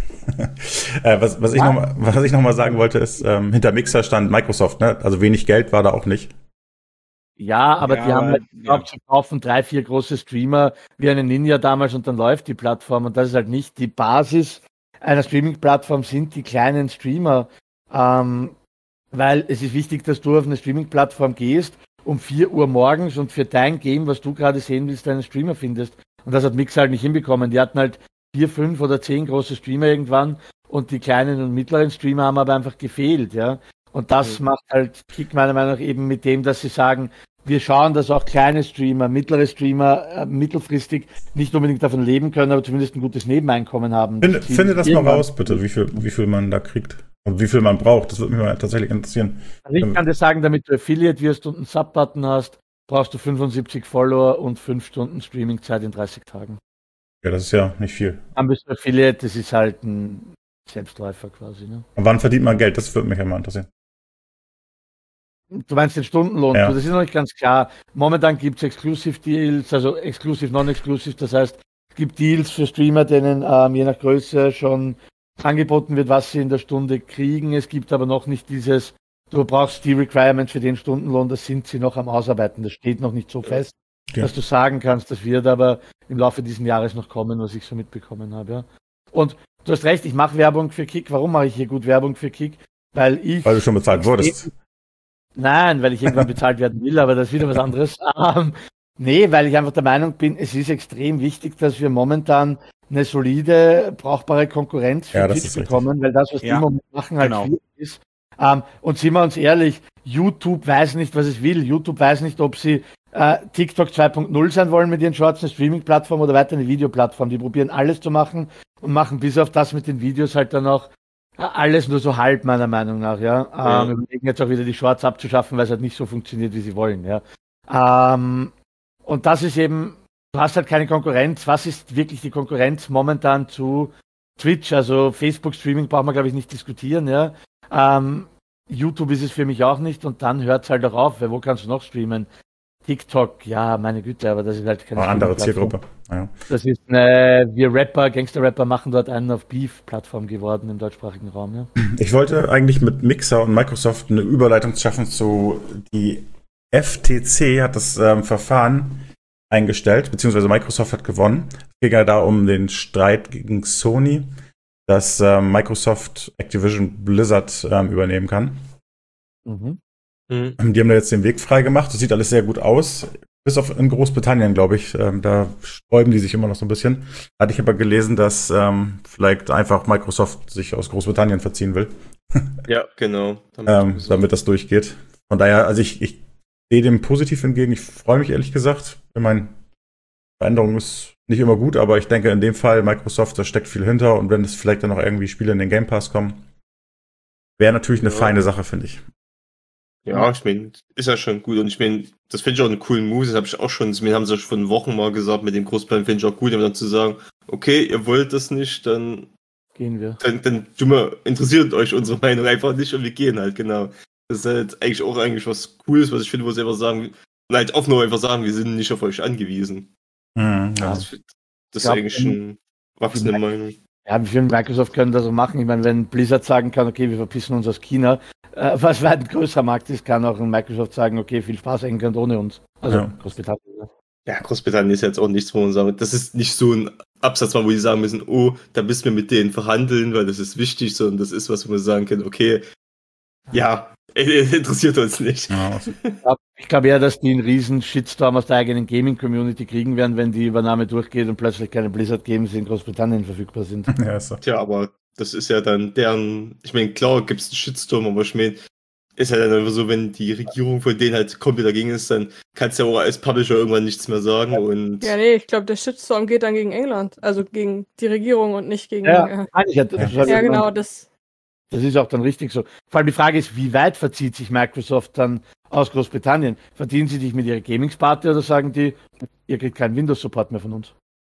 äh, was, was, ich Ja. noch mal, was ich noch mal sagen wollte, ist, ähm, hinter Mixer stand Microsoft, ne? Also wenig Geld war da auch nicht. Ja, aber Ja, die haben aber- halt geglaubt, zu kaufen drei, vier große Streamer wie eine Ninja damals und dann läuft die Plattform. Und das ist halt nicht die Basis einer Streaming-Plattform, sind die kleinen Streamer. Ähm, weil es ist wichtig, dass du auf eine Streaming-Plattform gehst um vier Uhr morgens und für dein Game, was du gerade sehen willst, deinen Streamer findest. Und das hat Mix halt nicht hinbekommen. Die hatten halt vier, fünf oder zehn große Streamer irgendwann und die kleinen und mittleren Streamer haben aber einfach gefehlt, ja. Und das Mhm. macht halt Kick meiner Meinung nach eben mit dem, dass sie sagen, wir schauen, dass auch kleine Streamer, mittlere Streamer äh, mittelfristig nicht unbedingt davon leben können, aber zumindest ein gutes Nebeneinkommen haben. Finde, Die- finde das mal irgendwann- raus, bitte, wie viel, wie viel man da kriegt. Und wie viel man braucht. Das würde mich mal tatsächlich interessieren. Also ich kann dir sagen, damit du Affiliate wirst und einen Sub-Button hast, brauchst du fünfundsiebzig Follower und fünf Stunden Streamingzeit in dreißig Tagen. Ja, das ist ja nicht viel. Dann bist du Affiliate, das ist halt ein Selbstläufer quasi. Ne? Und wann verdient man Geld? Das würde mich ja mal interessieren. Du meinst den Stundenlohn, Ja. das ist noch nicht ganz klar. Momentan gibt es Exclusive Deals, also Exclusive, Non-Exclusive, das heißt, es gibt Deals für Streamer, denen ähm, je nach Größe schon angeboten wird, was sie in der Stunde kriegen. Es gibt aber noch nicht dieses, du brauchst die Requirements für den Stundenlohn, das sind sie noch am Ausarbeiten. Das steht noch nicht so fest, Ja. dass du sagen kannst, das wird aber im Laufe dieses Jahres noch kommen, was ich so mitbekommen habe. Ja. Und du hast recht, ich mache Werbung für Kick. Warum mache ich hier gut Werbung für Kick? Weil ich Weil du schon bezahlt wurdest. Nein, weil ich irgendwann bezahlt werden will, aber das ist wieder was anderes. Ähm, nee, weil ich einfach der Meinung bin, es ist extrem wichtig, dass wir momentan eine solide, brauchbare Konkurrenz für Ja, das Twitch ist richtig. bekommen, weil das, was die Ja, im Moment machen, halt genau. schwierig ist. Ähm, und sind wir uns ehrlich, YouTube weiß nicht, was es will. YouTube weiß nicht, ob sie äh, TikTok zwei Punkt null sein wollen mit ihren Shorts, eine Streaming-Plattform oder weiter eine Videoplattform. Die probieren alles zu machen und machen bis auf das mit den Videos halt dann auch äh, alles nur so halb, meiner Meinung nach. Ja, Ja. ähm, wir überlegen jetzt auch wieder die Shorts abzuschaffen, weil es halt nicht so funktioniert, wie sie wollen. Ja, ähm, und das ist eben, du hast halt keine Konkurrenz. Was ist wirklich die Konkurrenz momentan zu Twitch? Also Facebook-Streaming braucht man, glaube ich, nicht diskutieren. Ja, ähm, YouTube ist es für mich auch nicht und dann hört es halt auch auf, weil wo kannst du noch streamen? TikTok, ja, meine Güte, aber das ist halt keine Eine andere Streaming-Plattform. Zielgruppe. Ja. Das ist eine, wir Rapper, Gangster-Rapper machen dort einen auf Beef-Plattform geworden im deutschsprachigen Raum. Ja. Ich wollte eigentlich mit Mixer und Microsoft eine Überleitung schaffen zu die F T C hat das ähm, Verfahren eingestellt, beziehungsweise Microsoft hat gewonnen. Es ging ja da um den Streit gegen Sony, dass ähm, Microsoft Activision Blizzard ähm, übernehmen kann. Mhm. Mhm. Die haben da jetzt den Weg frei gemacht. Das sieht alles sehr gut aus. Bis auf in Großbritannien, glaube ich. Ähm, da sträuben die sich immer noch so ein bisschen. Hatte ich aber gelesen, dass ähm, vielleicht einfach Microsoft sich aus Großbritannien verziehen will, Ja, genau. Damit, ähm, damit das durchgeht. Von daher, also ich, ich sehe dem positiv entgegen. Ich freue mich ehrlich gesagt. Ich meine, Veränderung ist nicht immer gut, aber ich denke in dem Fall, Microsoft, da steckt viel hinter. Und wenn es vielleicht dann noch irgendwie Spiele in den Game Pass kommen, wäre natürlich eine Ja. feine Sache, finde ich. Ja, ich meine, ist ja schon gut. Und ich meine, das finde ich auch einen coolen Move. Das habe ich auch schon, mir haben sie schon vor Wochen mal gesagt, mit dem Großplan finde ich auch gut, aber dann zu sagen, okay, ihr wollt das nicht, dann, Gehen wir. dann, dann du mal, interessiert euch unsere Meinung einfach nicht und wir gehen halt, genau. Das ist halt eigentlich auch eigentlich was Cooles, was ich finde, wo sie einfach sagen, und halt auch nur einfach sagen, wir sind nicht auf euch angewiesen. Mhm, ja. Das, das ist glaub, eigentlich eine wachsende Meinung. Ja, wie viel Microsoft können das so machen? Ich meine, wenn Blizzard sagen kann, okay, wir verpissen uns aus China, äh, was weit ein größerer Markt ist, kann auch ein Microsoft sagen, okay, viel Spaß, England ohne uns. Also Ja. Großbritannien. Ja. Ja, Großbritannien ist jetzt auch nichts, wo man sagen, das ist nicht so ein Absatz, wo die sagen müssen, oh, da müssen wir mit denen verhandeln, weil das ist wichtig, sondern das ist was, wo man sagen kann, okay, ja, interessiert uns nicht. Ja. Ich glaube eher, dass die einen riesen Shitstorm aus der eigenen Gaming-Community kriegen werden, wenn die Übernahme durchgeht und plötzlich keine Blizzard-Games in Großbritannien verfügbar sind. Ja, ist so. Tja, aber das ist ja dann deren, ich meine, klar gibt es einen Shitstorm, aber ich meine, ist ja dann einfach so, wenn die Regierung von denen halt komplett dagegen ist, dann kannst du ja auch als Publisher irgendwann nichts mehr sagen und Ja, nee, ich glaube, der Shitstorm geht dann gegen England, also gegen die Regierung und nicht gegen. Ja, äh, meine ich ja, das Ja. ist halt ja irgendwann- genau, das. Das ist auch dann richtig so. Vor allem die Frage ist, wie weit verzieht sich Microsoft dann aus Großbritannien? Verdienen sie dich mit ihrer Gaming-Sparte oder sagen die, ihr kriegt keinen Windows-Support mehr von uns?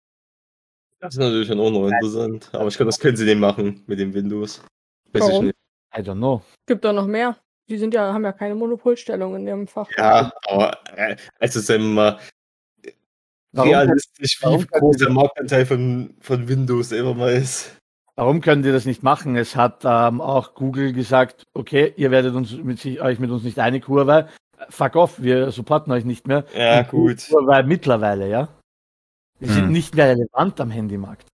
das ist natürlich dann auch noch interessant. Aber ich glaube, das können sie nicht machen mit dem Windows. Weiß ich Warum? nicht. I don't know. Gibt doch noch mehr. Die sind ja, haben ja keine Monopolstellung in dem Fach. Ja, aber äh, also sagen wir mal, Warum, realistisch, wie warum können groß die- der Marktanteil von, von Windows immer mal ist. warum können die das nicht machen? Es hat ähm, auch Google gesagt, okay, ihr werdet uns mit sich, euch mit uns nicht einig, Huawei. Fuck off, wir supporten euch nicht mehr. Ja, Und gut. Huawei mittlerweile, ja. Wir sind Hm. nicht mehr relevant am Handymarkt.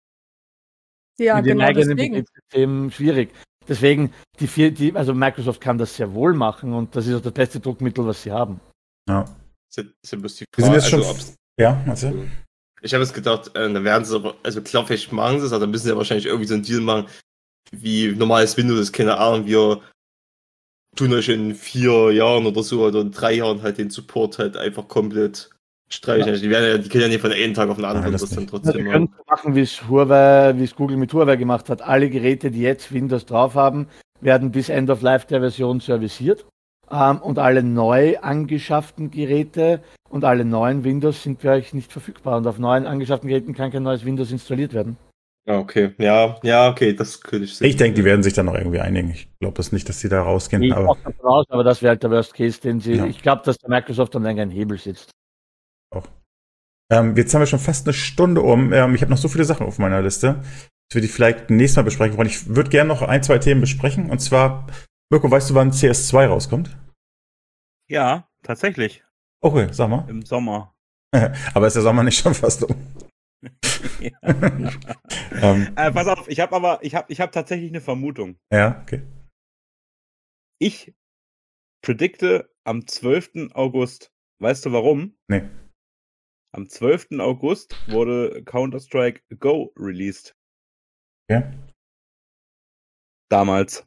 Ja, mit dem genau eigenen deswegen. Betriebssystem schwierig. Deswegen, die, vier, die, also Microsoft kann das sehr wohl machen und das ist auch das beste Druckmittel, was sie haben. Ja. Das ist ja bloß die Wir sind Frage, jetzt schon. also, ob's- Ja, also. ich habe jetzt gedacht, äh, dann werden sie aber, also klar, vielleicht machen sie es, aber dann müssen sie ja wahrscheinlich irgendwie so einen Deal machen, wie normales Windows ist, keine Ahnung, wir tun euch in vier Jahren oder so oder in drei Jahren halt den Support halt einfach komplett streichen. Also die werden ja, die können ja nicht von einem Tag auf den anderen Nein, das das dann nicht. Also trotzdem wir können machen. so machen, wie es Huawei, wie es Google mit Huawei gemacht hat. Alle Geräte, die jetzt Windows drauf haben, werden bis End of Life der Version serviciert. Ähm, und alle neu angeschafften Geräte und alle neuen Windows sind für euch nicht verfügbar. Und auf neuen angeschafften Geräten kann kein neues Windows installiert werden. Ja, okay. Ja, ja, okay, das könnte ich sehen. Ich denke, die werden sich dann noch irgendwie einigen. Ich glaube das nicht, dass die da rausgehen. Ich Aber auch davon aus, aber das wäre halt der Worst Case, den sie. Ja. Ich glaube, dass der Microsoft an irgendeinem Hebel sitzt. ähm, jetzt haben wir schon fast eine Stunde um. Ähm, ich habe noch so viele Sachen auf meiner Liste, dass wir die vielleicht nächstes Mal besprechen wollen. Ich würde gerne noch ein, zwei Themen besprechen. Und zwar, Mirko, weißt du, wann C S zwei rauskommt? Ja, tatsächlich. Okay, sag mal. Im Sommer. Aber ist der Sommer nicht schon fast um? Ja. ähm, äh, pass auf, ich habe aber, ich habe ich hab tatsächlich eine Vermutung. ja, okay. Ich predikte am zwölften August. Weißt du warum? Nee. Am zwölften August wurde Counter-Strike Go released. Ja. Damals.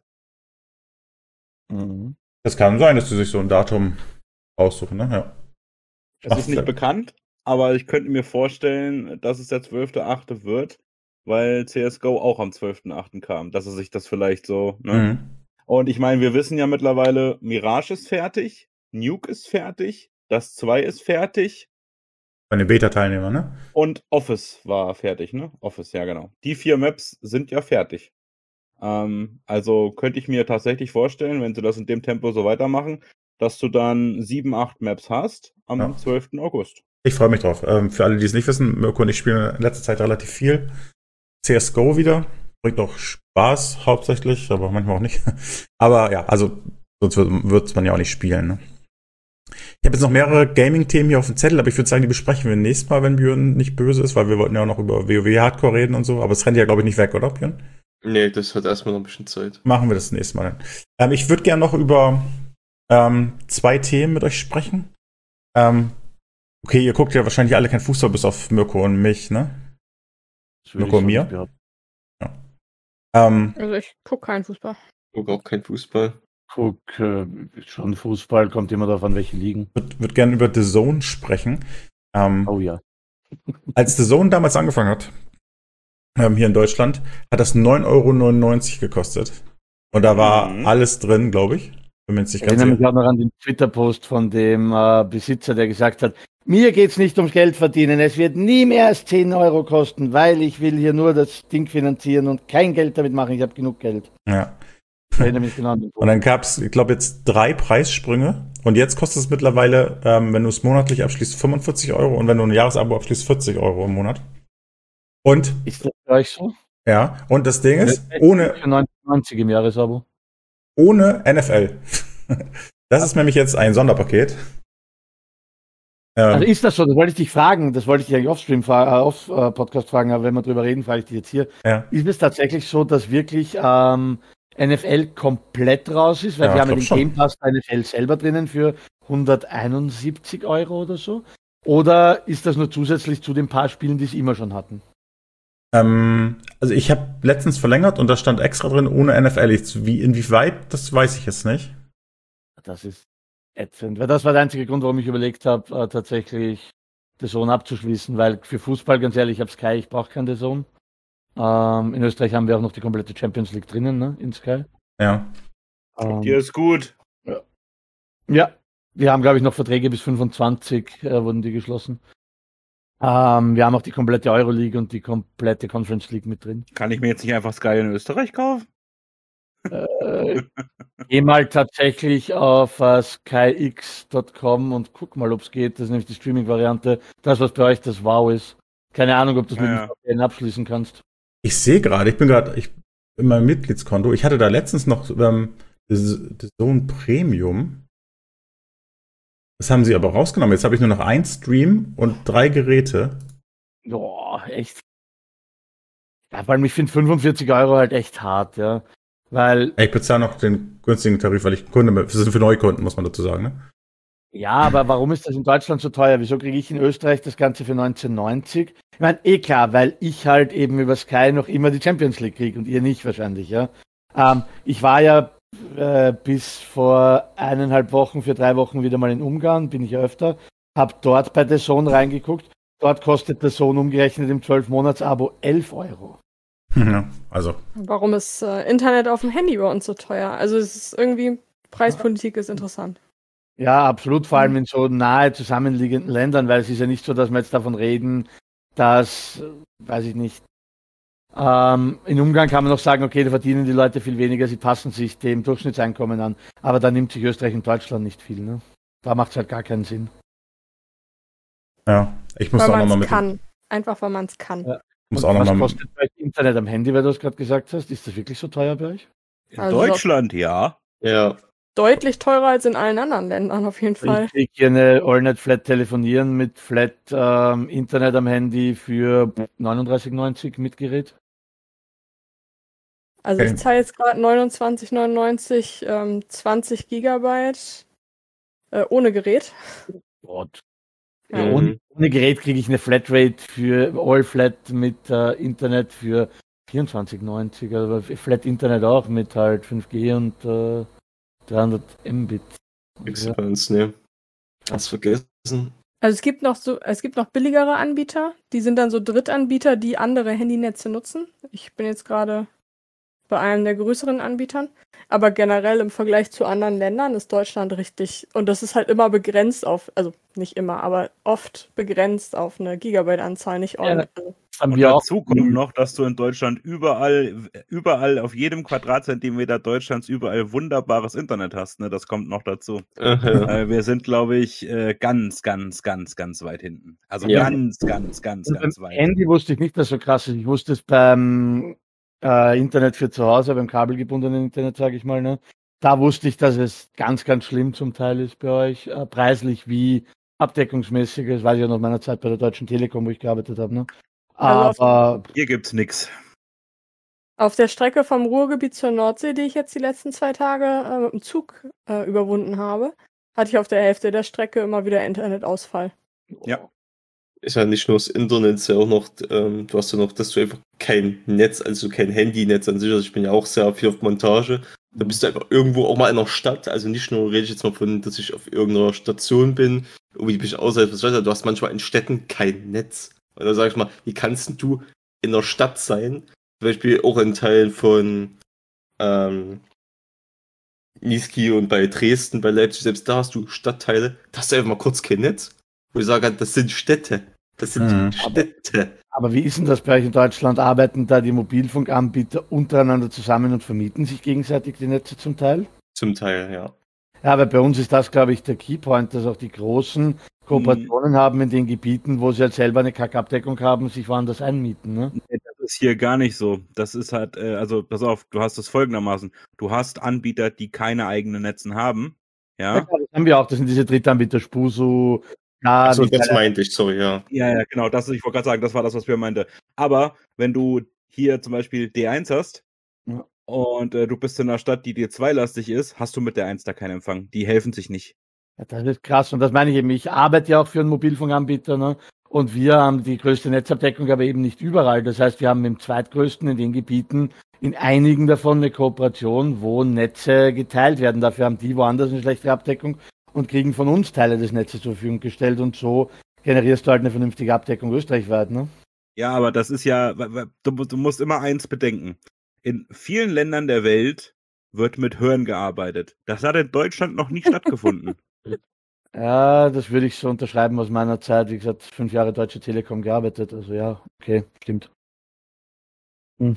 Mhm. Das kann sein, dass sie sich so ein Datum aussuchen, ne? Ja. Es ist nicht bekannt, aber ich könnte mir vorstellen, dass es der zwölfter achte wird, weil C S G O auch am zwölften achten kam, dass er sich das vielleicht so, ne? Mhm. Und ich meine, wir wissen ja mittlerweile, Mirage ist fertig, Nuke ist fertig, das zwei ist fertig Von den Beta-Teilnehmern, ne? und Office war fertig, ne? Office, ja genau. Die vier Maps sind ja fertig. Ähm, also könnte ich mir tatsächlich vorstellen, wenn sie das in dem Tempo so weitermachen, dass du dann sieben, acht Maps hast am Ja. zwölften August. Ich freue mich drauf. Ähm, für alle, die es nicht wissen, Mirko und ich spielen in letzter Zeit relativ viel C S G O wieder. Bringt auch Spaß hauptsächlich, aber manchmal auch nicht. Aber ja, also sonst wird es man ja auch nicht spielen. Ne? Ich habe jetzt noch mehrere Gaming-Themen hier auf dem Zettel, aber ich würde sagen, die besprechen wir nächstes Mal, wenn Björn nicht böse ist, weil wir wollten ja auch noch über WoW Hardcore reden und so. Aber es rennt ja, glaube ich, nicht weg, oder Björn? Nee, das hat erstmal noch ein bisschen Zeit. Machen wir das nächste Mal dann. Ähm, ich würde gerne noch über ähm, zwei Themen mit euch sprechen. Ähm, okay, ihr guckt ja wahrscheinlich alle kein Fußball, bis auf Mirko und mich, ne? Das würde ich Mirko so und mir? nicht behaupten. Ähm, Also ich gucke keinen Fußball. Ich gucke auch kein Fußball. Guck, äh, schon Fußball, kommt immer darauf an, welche liegen. würde würd gerne über The Zone sprechen. Ähm, Oh ja. Als The Zone damals angefangen hat, ähm, hier in Deutschland, hat das neun Euro neunundneunzig gekostet. Und da war Mhm. alles drin, glaube ich. Bin mir jetzt nicht Ich ganz erinnere mich sicher. auch noch an den Twitter-Post von dem äh, Besitzer, der gesagt hat, mir geht's nicht ums Geld verdienen, es wird nie mehr als zehn Euro kosten, weil ich will hier nur das Ding finanzieren und kein Geld damit machen, ich habe genug Geld. Ja. Ich erinnere mich genau an den Und Post. dann gab es, ich glaube, jetzt drei Preissprünge. Und jetzt kostet es mittlerweile, ähm, wenn du es monatlich abschließt, fünfundvierzig Euro. Und wenn du ein Jahresabo abschließt, vierzig Euro im Monat. Und, Ist das bei euch so? ja, und das Ding ist, ohne, Für neunundneunzig im Jahresabo. ohne N F L. Das ist nämlich jetzt ein Sonderpaket. Ähm, Also ist das so? Das wollte ich dich fragen, das wollte ich dich eigentlich off-Stream, fra- äh, off-Podcast fragen, aber wenn wir drüber reden, frage ich dich jetzt hier. ja. Ist es tatsächlich so, dass wirklich ähm, N F L komplett raus ist? Weil Ja, wir ich haben ja glaub den schon. Game Pass der N F L selber drinnen für hunderteinundsiebzig Euro oder so. Oder ist das nur zusätzlich zu den paar Spielen, die sie immer schon hatten? Ähm, also ich habe letztens verlängert und da stand extra drin ohne N F L. Ich, wie, inwieweit, das weiß ich jetzt nicht. Das ist ätzend. Weil das war der einzige Grund, warum ich überlegt habe, äh, tatsächlich The Zone abzuschließen. Weil für Fußball, ganz ehrlich, ich habe Sky, ich brauche kein The Zone. Ähm, in Österreich haben wir auch noch die komplette Champions League drinnen, ne, in Sky. Ja. Ähm, Dir ist gut. Ja, wir haben, glaube ich, noch Verträge bis fünfundzwanzig äh, wurden die geschlossen. Ähm, wir haben auch die komplette Euroleague und die komplette Conference League mit drin. Kann ich mir jetzt nicht einfach Sky in Österreich kaufen? Äh, geh mal tatsächlich auf äh, sky x punkt com und guck mal, ob es geht. Das ist nämlich die Streaming-Variante. Das, was bei euch das Wow ist. Keine Ahnung, ob du es Ja, mit ja. dem V P N abschließen kannst. Ich sehe gerade, ich bin gerade ich in meinem Mitgliedskonto. Ich hatte da letztens noch ähm, The Zone Premium. Das haben sie aber rausgenommen. Jetzt habe ich nur noch ein Stream und drei Geräte. Boah, echt. Ja, vor allem, ich finde fünfundvierzig Euro halt echt hart, ja. Weil, Ich bezahle noch den günstigen Tarif, weil ich Kunde bin. Das sind für Neukunden, muss man dazu sagen. Ne? ja, aber warum ist das in Deutschland so teuer? Wieso kriege ich in Österreich das Ganze für neunzehn neunzig? Ich meine, eh klar, weil ich halt eben über Sky noch immer die Champions League kriege und ihr nicht wahrscheinlich, ja. Ähm, ich war ja äh, bis vor eineinhalb Wochen, für drei Wochen wieder mal in Ungarn, bin ich ja öfter, hab dort bei The Zone reingeguckt. Dort kostet The Zone umgerechnet im zwölf-Monats-Abo elf Euro. Ja, also, Warum ist äh, Internet auf dem Handy bei uns so teuer? Also es ist irgendwie, Preispolitik ist interessant. Ja, absolut, vor allem in so nahe zusammenliegenden Ländern, weil es ist ja nicht so, dass wir jetzt davon reden, dass, äh, weiß ich nicht, ähm, in Ungarn kann man noch sagen, okay, da verdienen die Leute viel weniger, sie passen sich dem Durchschnittseinkommen an, aber da nimmt sich Österreich und Deutschland nicht viel, ne? Da macht es halt gar keinen Sinn. ja. Ich muss Weil auch man nochmal es mit. kann. Einfach, weil man es kann. Ja. Muss Und auch noch was mal kostet bei euch Internet am Handy, weil du es gerade gesagt hast? Ist das wirklich so teuer bei euch? In Also- Deutschland, ja. Ja, Deutlich teurer als in allen anderen Ländern auf jeden Fall. Ich kriege hier eine AllNet Flat telefonieren mit Flat ähm, Internet am Handy für neununddreißig neunzig mit Gerät. Also Okay. ich zahle jetzt gerade neunundzwanzig neunundneunzig ähm, zwanzig Gigabyte äh, ohne Gerät. Gott. Ja. Mhm. Ohne, ohne Gerät kriege ich eine Flatrate für All Flat mit äh, Internet für vierundzwanzig neunzig, aber Flat Internet auch mit halt fünf G und äh, dreihundert Mbit. kriegst Ja. du bei uns, ne? Hast vergessen. Also es gibt noch so, es gibt noch billigere Anbieter, die sind dann so Drittanbieter, die andere Handynetze nutzen. Ich bin jetzt gerade bei einem der größeren Anbietern. Aber generell im Vergleich zu anderen Ländern ist Deutschland richtig, und das ist halt immer begrenzt auf, also nicht immer, aber oft begrenzt auf eine Gigabyte-Anzahl, nicht ordentlich. das haben Und wir auch. dazu kommt noch, dass du in Deutschland überall, überall auf jedem Quadratzentimeter Deutschlands überall wunderbares Internet hast. Ne? Das kommt noch dazu. Ach, ja. Äh, wir sind, glaube ich, äh, ganz, ganz, ganz, ganz weit hinten. Also Ja. ganz, ganz, ganz, Also ganz beim weit. Handy wusste ich nicht, dass so krass ist. Ich wusste es beim äh, Internet für zu Hause, beim kabelgebundenen Internet, sage ich mal. Ne? Da wusste ich, dass es ganz, ganz schlimm zum Teil ist bei euch, äh, preislich wie abdeckungsmäßig. Das weiß ich ja noch meiner Zeit bei der Deutschen Telekom, wo ich gearbeitet habe. Ne? Also Aber Hier gibt's nix. Auf der Strecke vom Ruhrgebiet zur Nordsee, die ich jetzt die letzten zwei Tage äh, mit dem Zug äh, überwunden habe, hatte ich auf der Hälfte der Strecke immer wieder Internetausfall. Ja. Ist ja nicht nur das Internet, ist ja auch noch, ähm, du hast ja noch, dass du einfach kein Netz, also kein Handynetz an sich, also ich bin ja auch sehr viel auf Montage, da bist du einfach irgendwo auch mal in einer Stadt, also nicht nur, rede ich jetzt mal von, dass ich auf irgendeiner Station bin, irgendwie bin ich außerhalb, was weiß ich, du hast manchmal in Städten kein Netz. Und da sag ich mal, wie kannst du in einer Stadt sein, zum Beispiel auch in Teilen von ähm, Niesky und bei Dresden, bei Leipzig, selbst da hast du Stadtteile, da hast du einfach mal kurz kein Netz. Wo ich sage, das sind Städte. Das sind Mhm. Städte. Aber wie ist denn das bei euch in Deutschland? Arbeiten da die Mobilfunkanbieter untereinander zusammen und vermieten sich gegenseitig die Netze zum Teil? Zum Teil, ja. Ja, aber bei uns ist das, glaube ich, der Keypoint, dass auch die großen Kooperationen haben in den Gebieten, wo sie halt selber eine Kackabdeckung haben, sich woanders einmieten. Ne? Nee, das ist hier gar nicht so. Das ist halt, äh, also pass auf, du hast es folgendermaßen. Du hast Anbieter, die keine eigenen Netzen haben. Ja, Ja. klar, das haben wir auch. Das sind diese Drittanbieter, Spusu, ja, Achso, wie das alle- meinte ich, sorry, ja. Ja, ja, genau. Das, ich wollte gerade sagen, das war das, was wir meinte. Aber wenn du hier zum Beispiel D eins hast Ja. und äh, du bist in einer Stadt, die dir zweilastig ist, hast du mit der eins da keinen Empfang. Die helfen sich nicht. Ja, das ist krass und das meine ich eben. Ich arbeite ja auch für einen Mobilfunkanbieter, ne? Und wir haben die größte Netzabdeckung, aber eben nicht überall. Das heißt, wir haben im zweitgrößten in den Gebieten in einigen davon eine Kooperation, wo Netze geteilt werden. Dafür haben die woanders eine schlechtere Abdeckung und kriegen von uns Teile des Netzes zur Verfügung gestellt und so generierst du halt eine vernünftige Abdeckung österreichweit, ne? Ja, aber das ist ja, wa- wa- du, du musst immer eins bedenken. In vielen Ländern der Welt wird mit Hören gearbeitet. Das hat in Deutschland noch nie stattgefunden. Ja, das würde ich so unterschreiben aus meiner Zeit. Wie gesagt, fünf Jahre Deutsche Telekom gearbeitet. Also ja, okay, stimmt. Hm.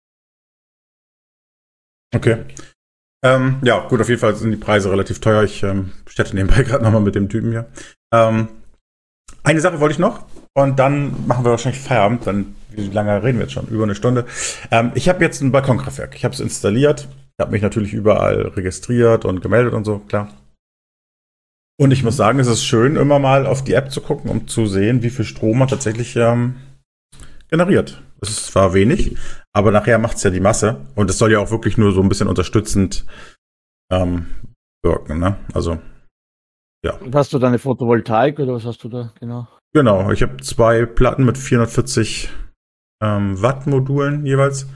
Okay. Ähm, ja, gut, auf jeden Fall sind die Preise relativ teuer. Ich ähm, chatte nebenbei gerade nochmal mit dem Typen hier. Ähm, eine Sache wollte ich noch und dann machen wir wahrscheinlich Feierabend. Dann, wie lange reden wir jetzt schon? Über eine Stunde. Ähm, ich habe jetzt ein Balkonkraftwerk. Ich habe es installiert. Ich habe mich natürlich überall registriert und gemeldet und so, klar. Und ich muss sagen, es ist schön, immer mal auf die App zu gucken, um zu sehen, wie viel Strom man tatsächlich ähm, generiert. Das ist zwar wenig, aber nachher macht es ja die Masse. Und es soll ja auch wirklich nur so ein bisschen unterstützend ähm, wirken, ne? Also, ja. Hast du da eine Photovoltaik oder was hast du da genau? Genau, ich habe zwei Platten mit vierhundertvierzig ähm, Watt Modulen jeweils.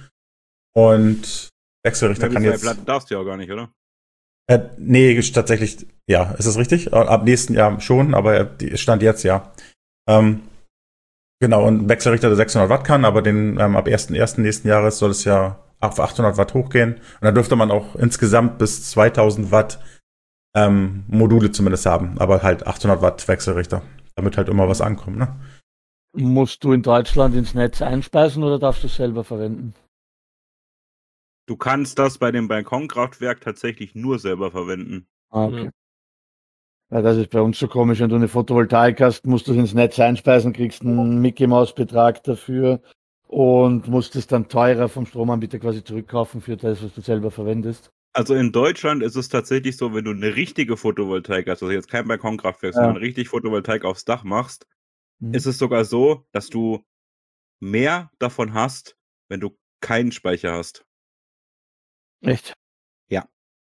Und Wechselrichter Ja, kann zwei jetzt... Platten darfst du ja auch gar nicht, oder? Äh, nee, ist tatsächlich, ja, ist das richtig? Ab nächsten Jahr schon, aber die Stand jetzt ja. Ähm, genau, und ein Wechselrichter, der sechshundert Watt kann, aber den ähm, ab ersten ersten nächsten Jahres soll es ja auf achthundert Watt hochgehen. Und dann dürfte man auch insgesamt bis zweitausend Watt ähm, Module zumindest haben, aber halt achthundert Watt Wechselrichter, damit halt immer was ankommt, ne? Musst du in Deutschland ins Netz einspeisen oder darfst du es selber verwenden? Du kannst das bei dem Balkonkraftwerk tatsächlich nur selber verwenden. Ah, okay. Ja, das ist bei uns so komisch, wenn du eine Photovoltaik hast, musst du es ins Netz einspeisen, kriegst einen Mickey-Maus-Betrag dafür und musst es dann teurer vom Stromanbieter quasi zurückkaufen für das, was du selber verwendest. Also in Deutschland ist es tatsächlich so, wenn du eine richtige Photovoltaik hast, also jetzt kein Balkonkraftwerk, Ja. sondern richtig Photovoltaik aufs Dach machst, Mhm. ist es sogar so, dass du mehr davon hast, wenn du keinen Speicher hast. Echt? Ja.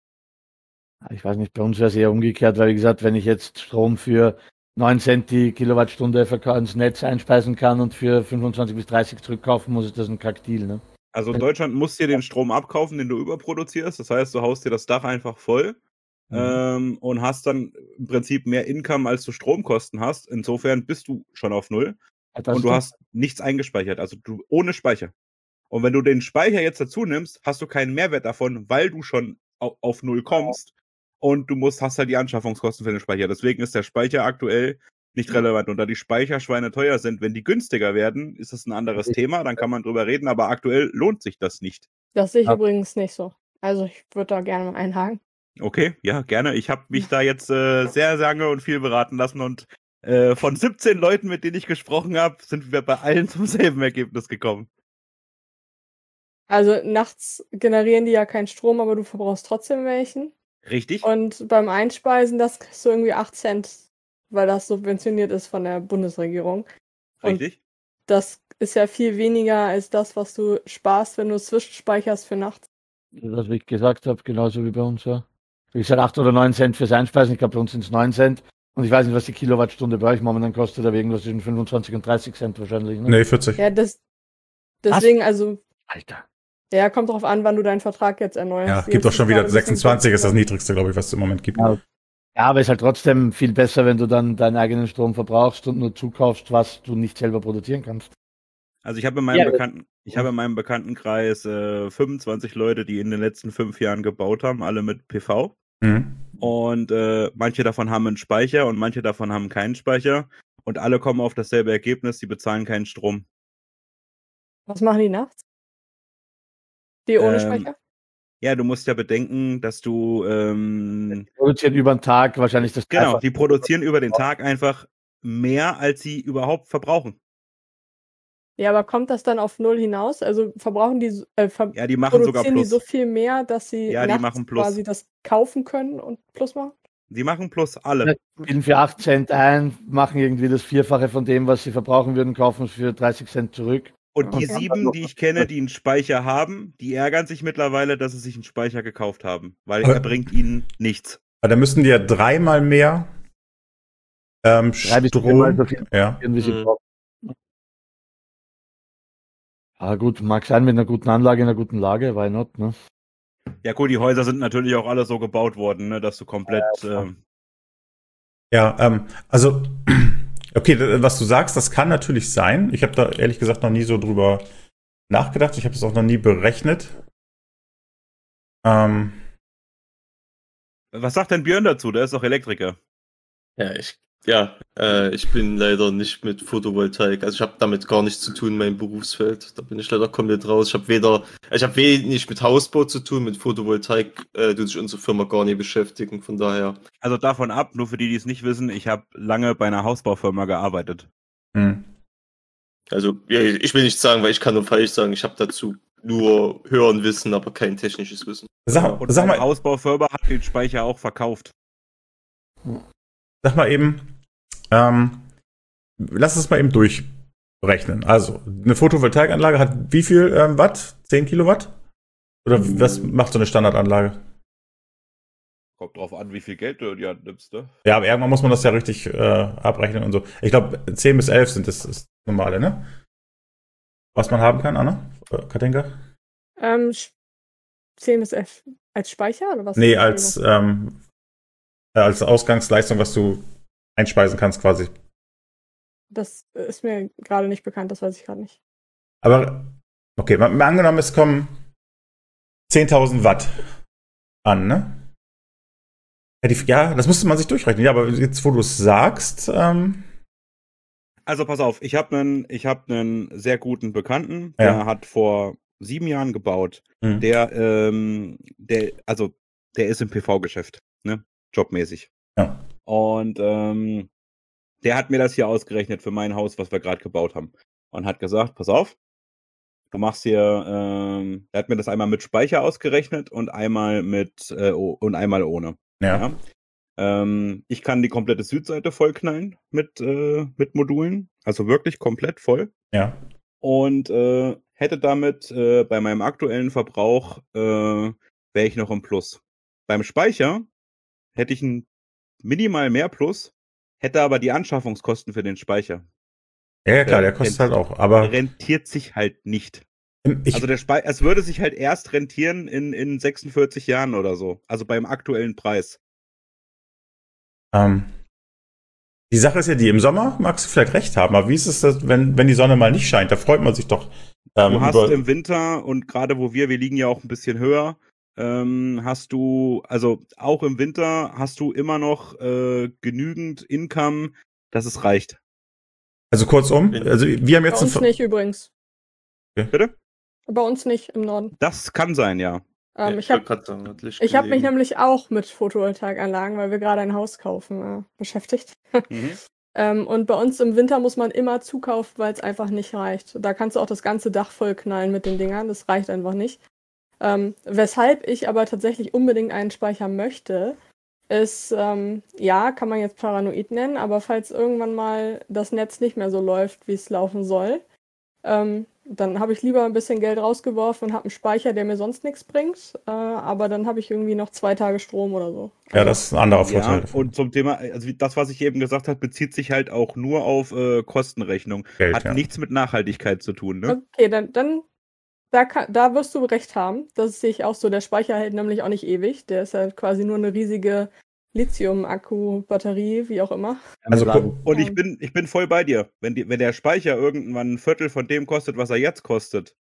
Ich weiß nicht, bei uns wäre es eher umgekehrt, weil wie gesagt, wenn ich jetzt Strom für neun Cent die Kilowattstunde verka- ins Netz einspeisen kann und für fünfundzwanzig bis dreißig zurückkaufen muss, ist das ein Kackdeal, ne? Also Deutschland muss dir den Strom abkaufen, den du überproduzierst. Das heißt, du haust dir das Dach einfach voll. Mhm. ähm, und hast dann im Prinzip mehr Income, als du Stromkosten hast. Insofern bist du schon auf Null Ja, das und du stimmt. hast nichts eingespeichert, also du ohne Speicher. Und wenn du den Speicher jetzt dazu nimmst, hast du keinen Mehrwert davon, weil du schon au- auf Null kommst und du musst, hast halt die Anschaffungskosten für den Speicher. Deswegen ist der Speicher aktuell nicht relevant. Und da die Speicherschweine teuer sind, wenn die günstiger werden, ist das ein anderes Thema, dann kann man drüber reden, aber aktuell lohnt sich das nicht. Das sehe ich Ja. übrigens nicht so. Also ich würde da gerne mal einhaken. Okay, ja, gerne. Ich habe mich da jetzt äh, sehr lange und viel beraten lassen und äh, von siebzehn Leuten, mit denen ich gesprochen habe, sind wir bei allen zum selben Ergebnis gekommen. Also nachts generieren die ja keinen Strom, aber du verbrauchst trotzdem welchen. Richtig? Und beim Einspeisen, das kriegst du irgendwie acht Cent, weil das subventioniert ist von der Bundesregierung. Und Richtig? das ist ja viel weniger als das, was du sparst, wenn du zwischenspeicherst für nachts. Das, wie ich gesagt habe, genauso wie bei uns. Ja. Wie gesagt, acht oder neun Cent fürs Einspeisen. Ich glaube, bei uns sind es neun Cent. Und ich weiß nicht, was die Kilowattstunde bei euch momentan kostet, aber irgendwas zwischen fünfundzwanzig und dreißig Cent wahrscheinlich. Ne? Nee, vierzig. Ja, das, deswegen, also, Alter. ja, kommt drauf an, wann du deinen Vertrag jetzt erneuerst. Ja, Jetzt gibt doch ist schon gerade wieder ein bisschen sechsundzwanzig, ist das günstiger. niedrigste, glaube ich, was es im Moment gibt. Ja. Ja, aber es ist halt trotzdem viel besser, wenn du dann deinen eigenen Strom verbrauchst und nur zukaufst, was du nicht selber produzieren kannst. Also ich habe in meinem Ja, das- Bekannten, ich habe in meinem Bekanntenkreis äh, fünfundzwanzig Leute, die in den letzten fünf Jahren gebaut haben, alle mit P V. Mhm. Und äh, manche davon haben einen Speicher und manche davon haben keinen Speicher. Und alle kommen auf dasselbe Ergebnis, die bezahlen keinen Strom. Was machen die nachts? Die ohne Ähm, Speicher? Ja, du musst ja bedenken, dass du ähm, Produzieren über den Tag wahrscheinlich das genau, Dreifache. die produzieren über den Tag einfach mehr, als sie überhaupt verbrauchen. Ja, aber kommt das dann auf Null hinaus? Also verbrauchen die, so- äh, ver Ja, die machen sogar produzieren die Plus. so viel mehr, dass sie Ja, die nachts machen Plus. quasi das kaufen können und Plus machen? Die machen Plus alle. Spielen für acht Cent ein, machen irgendwie das Vierfache von dem, was sie verbrauchen würden, kaufen es für dreißig Cent zurück. Und die Okay. sieben, die ich kenne, die einen Speicher haben, die ärgern sich mittlerweile, dass sie sich einen Speicher gekauft haben, weil Aber- er bringt ihnen nichts. Aber da müssten die ja dreimal mehr ähm, Drei bis viermal so Strom. viel Ja. wie sie Mhm. brauchen. Ah, gut, mag sein mit einer guten Anlage, in einer guten Lage, why not, ne? Ja gut, die Häuser sind natürlich auch alle so gebaut worden, ne, dass du komplett... klar. ähm, Ja, ähm, also, okay, d- was du sagst, das kann natürlich sein. Ich habe da ehrlich gesagt noch nie so drüber nachgedacht. Ich habe es auch noch nie berechnet. Ähm, was sagt denn Björn dazu? Der ist doch Elektriker. Ja, ich, ja, äh, ich bin leider nicht mit Photovoltaik, also ich habe damit gar nichts zu tun, mein Berufsfeld. Da bin ich leider komplett raus. Ich habe weder, ich habe wenig mit Hausbau zu tun, mit Photovoltaik äh, tut sich unsere Firma gar nicht beschäftigen, von daher. Also davon ab, nur für die, die es nicht wissen, ich habe lange bei einer Hausbaufirma gearbeitet. hm. Also, ja, ich will nicht sagen, weil ich kann nur falsch sagen, ich habe dazu nur hören Wissen, aber kein technisches Wissen. Sag, Und sag meine mal, Hausbaufirma hat den Speicher auch verkauft. sag mal eben, ähm, lass es mal eben durchrechnen. Also, eine Photovoltaikanlage hat wie viel ähm, Watt? zehn Kilowatt? Oder was macht so eine Standardanlage? Kommt drauf an, wie viel Geld du in die Hand nimmst, ne? Ja, aber irgendwann muss man das ja richtig äh, abrechnen und so. Ich glaube, zehn bis elf sind das, das Normale, ne? Was man haben kann, Anna? Äh, Katinka? Ähm, sch- zehn bis elf als Speicher oder was? Nee, als, ähm, äh, als Ausgangsleistung, was du einspeisen kannst quasi. Das ist mir gerade nicht bekannt, das weiß ich gerade nicht. Aber, okay, mal, mal angenommen, es kommen zehntausend Watt an, ne? Ja, die, ja, das müsste man sich durchrechnen. Ja, aber jetzt, wo du es sagst, ähm, Also pass auf, ich habe einen ich hab einen sehr guten Bekannten, Ja. der hat vor sieben Jahren gebaut. hm, Der, ähm, der, also der ist im P V-Geschäft, ne? Jobmäßig. Ja. Und ähm, der hat mir das hier ausgerechnet für mein Haus, was wir gerade gebaut haben. Und hat gesagt, pass auf, du machst hier, ähm, er hat mir das einmal mit Speicher ausgerechnet und einmal mit äh, o- und einmal ohne. ja, Ja. Ähm, ich kann die komplette Südseite vollknallen mit, äh, mit Modulen. Also wirklich komplett voll. ja, Und äh, hätte damit äh, bei meinem aktuellen Verbrauch äh, wäre ich noch im Plus. Beim Speicher hätte ich ein minimal mehr Plus, hätte aber die Anschaffungskosten für den Speicher. ja, ja, klar, der Ja, kostet rent- halt auch. Aber Rentiert sich halt nicht. ich, Also der Speicher, es würde sich halt erst rentieren in, in sechsundvierzig Jahren oder so. Also beim aktuellen Preis. Ähm, die Sache ist ja die, im Sommer magst du vielleicht recht haben, aber wie ist es, das, wenn, wenn die Sonne mal nicht scheint? Da freut man sich doch. Ähm, Du hast über, im Winter und gerade wo wir, wir liegen ja auch ein bisschen höher, ähm, hast du, also auch im Winter hast du immer noch äh, genügend Income, dass es reicht. also kurzum, also wir haben Bei jetzt uns ein, nicht übrigens. Bitte? Bei uns nicht im Norden. Das kann sein, ja. Ähm, Ja, ich habe wollte grad sagen, hat Licht ich hab mich gelegen. nämlich auch mit Photovoltaikanlagen, weil wir gerade ein Haus kaufen, äh, beschäftigt. Mhm. Ähm, und bei uns im Winter muss man immer zukaufen, weil es einfach nicht reicht. Da kannst du auch das ganze Dach voll knallen mit den Dingern. Das reicht einfach nicht. Ähm, weshalb ich aber tatsächlich unbedingt einen Speicher möchte, ist, ähm, ja, kann man jetzt paranoid nennen, aber falls irgendwann mal das Netz nicht mehr so läuft, wie es laufen soll, ähm, dann habe ich lieber ein bisschen Geld rausgeworfen und habe einen Speicher, der mir sonst nichts bringt. Äh, aber dann habe ich irgendwie noch zwei Tage Strom oder so. ja, das ist ein anderer Vorteil. Ja, davon. und zum Thema, also wie- das, was ich eben gesagt habe, bezieht sich halt auch nur auf äh, Kostenrechnung. Geld, Hat ja. nichts mit Nachhaltigkeit zu tun, ne? Okay, dann, dann da, kann, da wirst du recht haben. Das sehe ich auch so. Der Speicher hält nämlich auch nicht ewig. Der ist halt quasi nur eine riesige Lithium-Akku-Batterie, wie auch immer. Also Laden. Und ich Ähm. bin, ich bin voll bei dir. Wenn, die, wenn der Speicher irgendwann ein Viertel von dem kostet, was er jetzt kostet.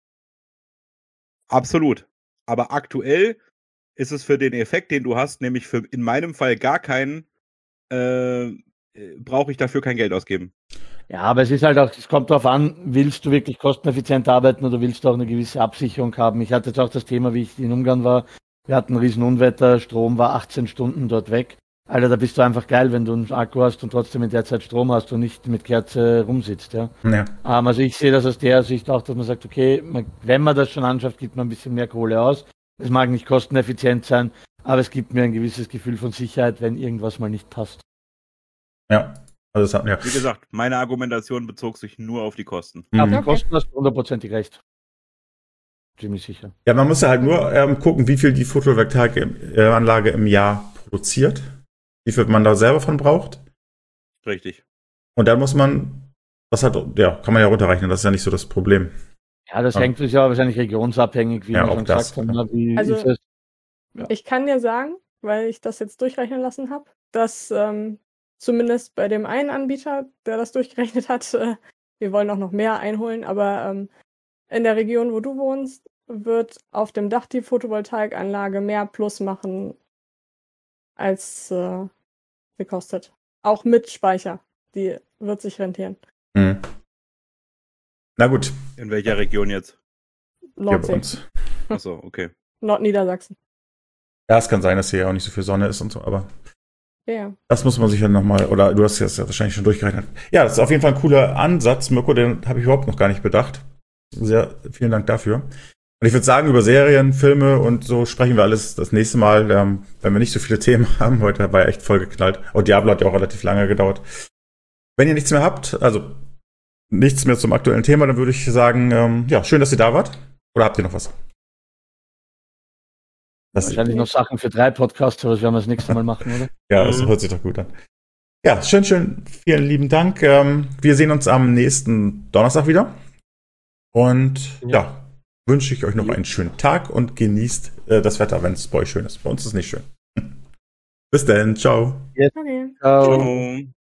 Absolut. Aber aktuell ist es für den Effekt, den du hast, nämlich für in meinem Fall gar keinen, äh, äh, brauche ich dafür kein Geld ausgeben. Ja, aber es ist halt auch, es kommt darauf an, willst du wirklich kosteneffizient arbeiten oder willst du auch eine gewisse Absicherung haben? Ich hatte jetzt auch das Thema, wie ich in Ungarn war. Wir hatten ein riesen Unwetter, Strom war achtzehn Stunden dort weg. Alter, da bist du einfach geil, wenn du einen Akku hast und trotzdem in der Zeit Strom hast und nicht mit Kerze rumsitzt, ja. Ja. Ähm, also ich sehe das aus der Sicht auch, dass man sagt, okay, man, wenn man das schon anschafft, gibt man ein bisschen mehr Kohle aus. Es mag nicht kosteneffizient sein, aber es gibt mir ein gewisses Gefühl von Sicherheit, wenn irgendwas mal nicht passt. Ja. Also das hat, ja. Wie gesagt, meine Argumentation bezog sich nur auf die Kosten. Aber Mhm. die Okay. Kosten hast du hundertprozentig recht. Ziemlich sicher. Ja, man muss ja halt nur ähm, gucken, wie viel die Photovoltaikanlage im Jahr produziert, wie viel man da selber von braucht. Richtig. Und dann muss man, das hat, ja, kann man ja runterrechnen, das ist ja nicht so das Problem. Ja, das Ja. hängt ja wahrscheinlich regionsabhängig, wie Ja, wir auch schon das, gesagt haben. Wie Also- ist es? Ich kann dir sagen, weil ich das jetzt durchrechnen lassen habe, dass ähm, zumindest bei dem einen Anbieter, der das durchgerechnet hat, äh, wir wollen auch noch mehr einholen, aber ähm, in der Region, wo du wohnst, wird auf dem Dach die Photovoltaikanlage mehr Plus machen, als äh, sie kostet. Auch mit Speicher. Die wird sich rentieren. Mhm. Na gut, In welcher Region jetzt? hier bei Nordsee, uns. Achso, okay. Nordniedersachsen. Ja, es kann sein, dass hier auch nicht so viel Sonne ist und so, aber Ja, ja. das muss man sich ja nochmal, oder du hast das ja wahrscheinlich schon durchgerechnet. Ja, das ist auf jeden Fall ein cooler Ansatz, Mirko, den habe ich überhaupt noch gar nicht bedacht. Sehr, vielen Dank dafür. Und ich würde sagen, über Serien, Filme und so sprechen wir alles das nächste Mal, ähm, wenn wir nicht so viele Themen haben. Heute war ja echt vollgeknallt. Und Diablo hat ja auch relativ lange gedauert. Wenn ihr nichts mehr habt, also nichts mehr zum aktuellen Thema, dann würde ich sagen, ähm, ja, schön, dass ihr da wart. Oder habt ihr noch was? Das, Wahrscheinlich noch Sachen für drei Podcasts, aber das werden wir das nächste Mal machen, oder? ja, das hört sich doch gut an. Ja, schön, schön. Vielen lieben Dank. Ähm, wir sehen uns am nächsten Donnerstag wieder. Und ja, Ja. wünsche ich euch noch Ja. einen schönen Tag und genießt äh, das Wetter, wenn es bei euch schön ist. Bei uns ist es nicht schön. Bis dann. Ciao. Okay. Ciao. Ciao.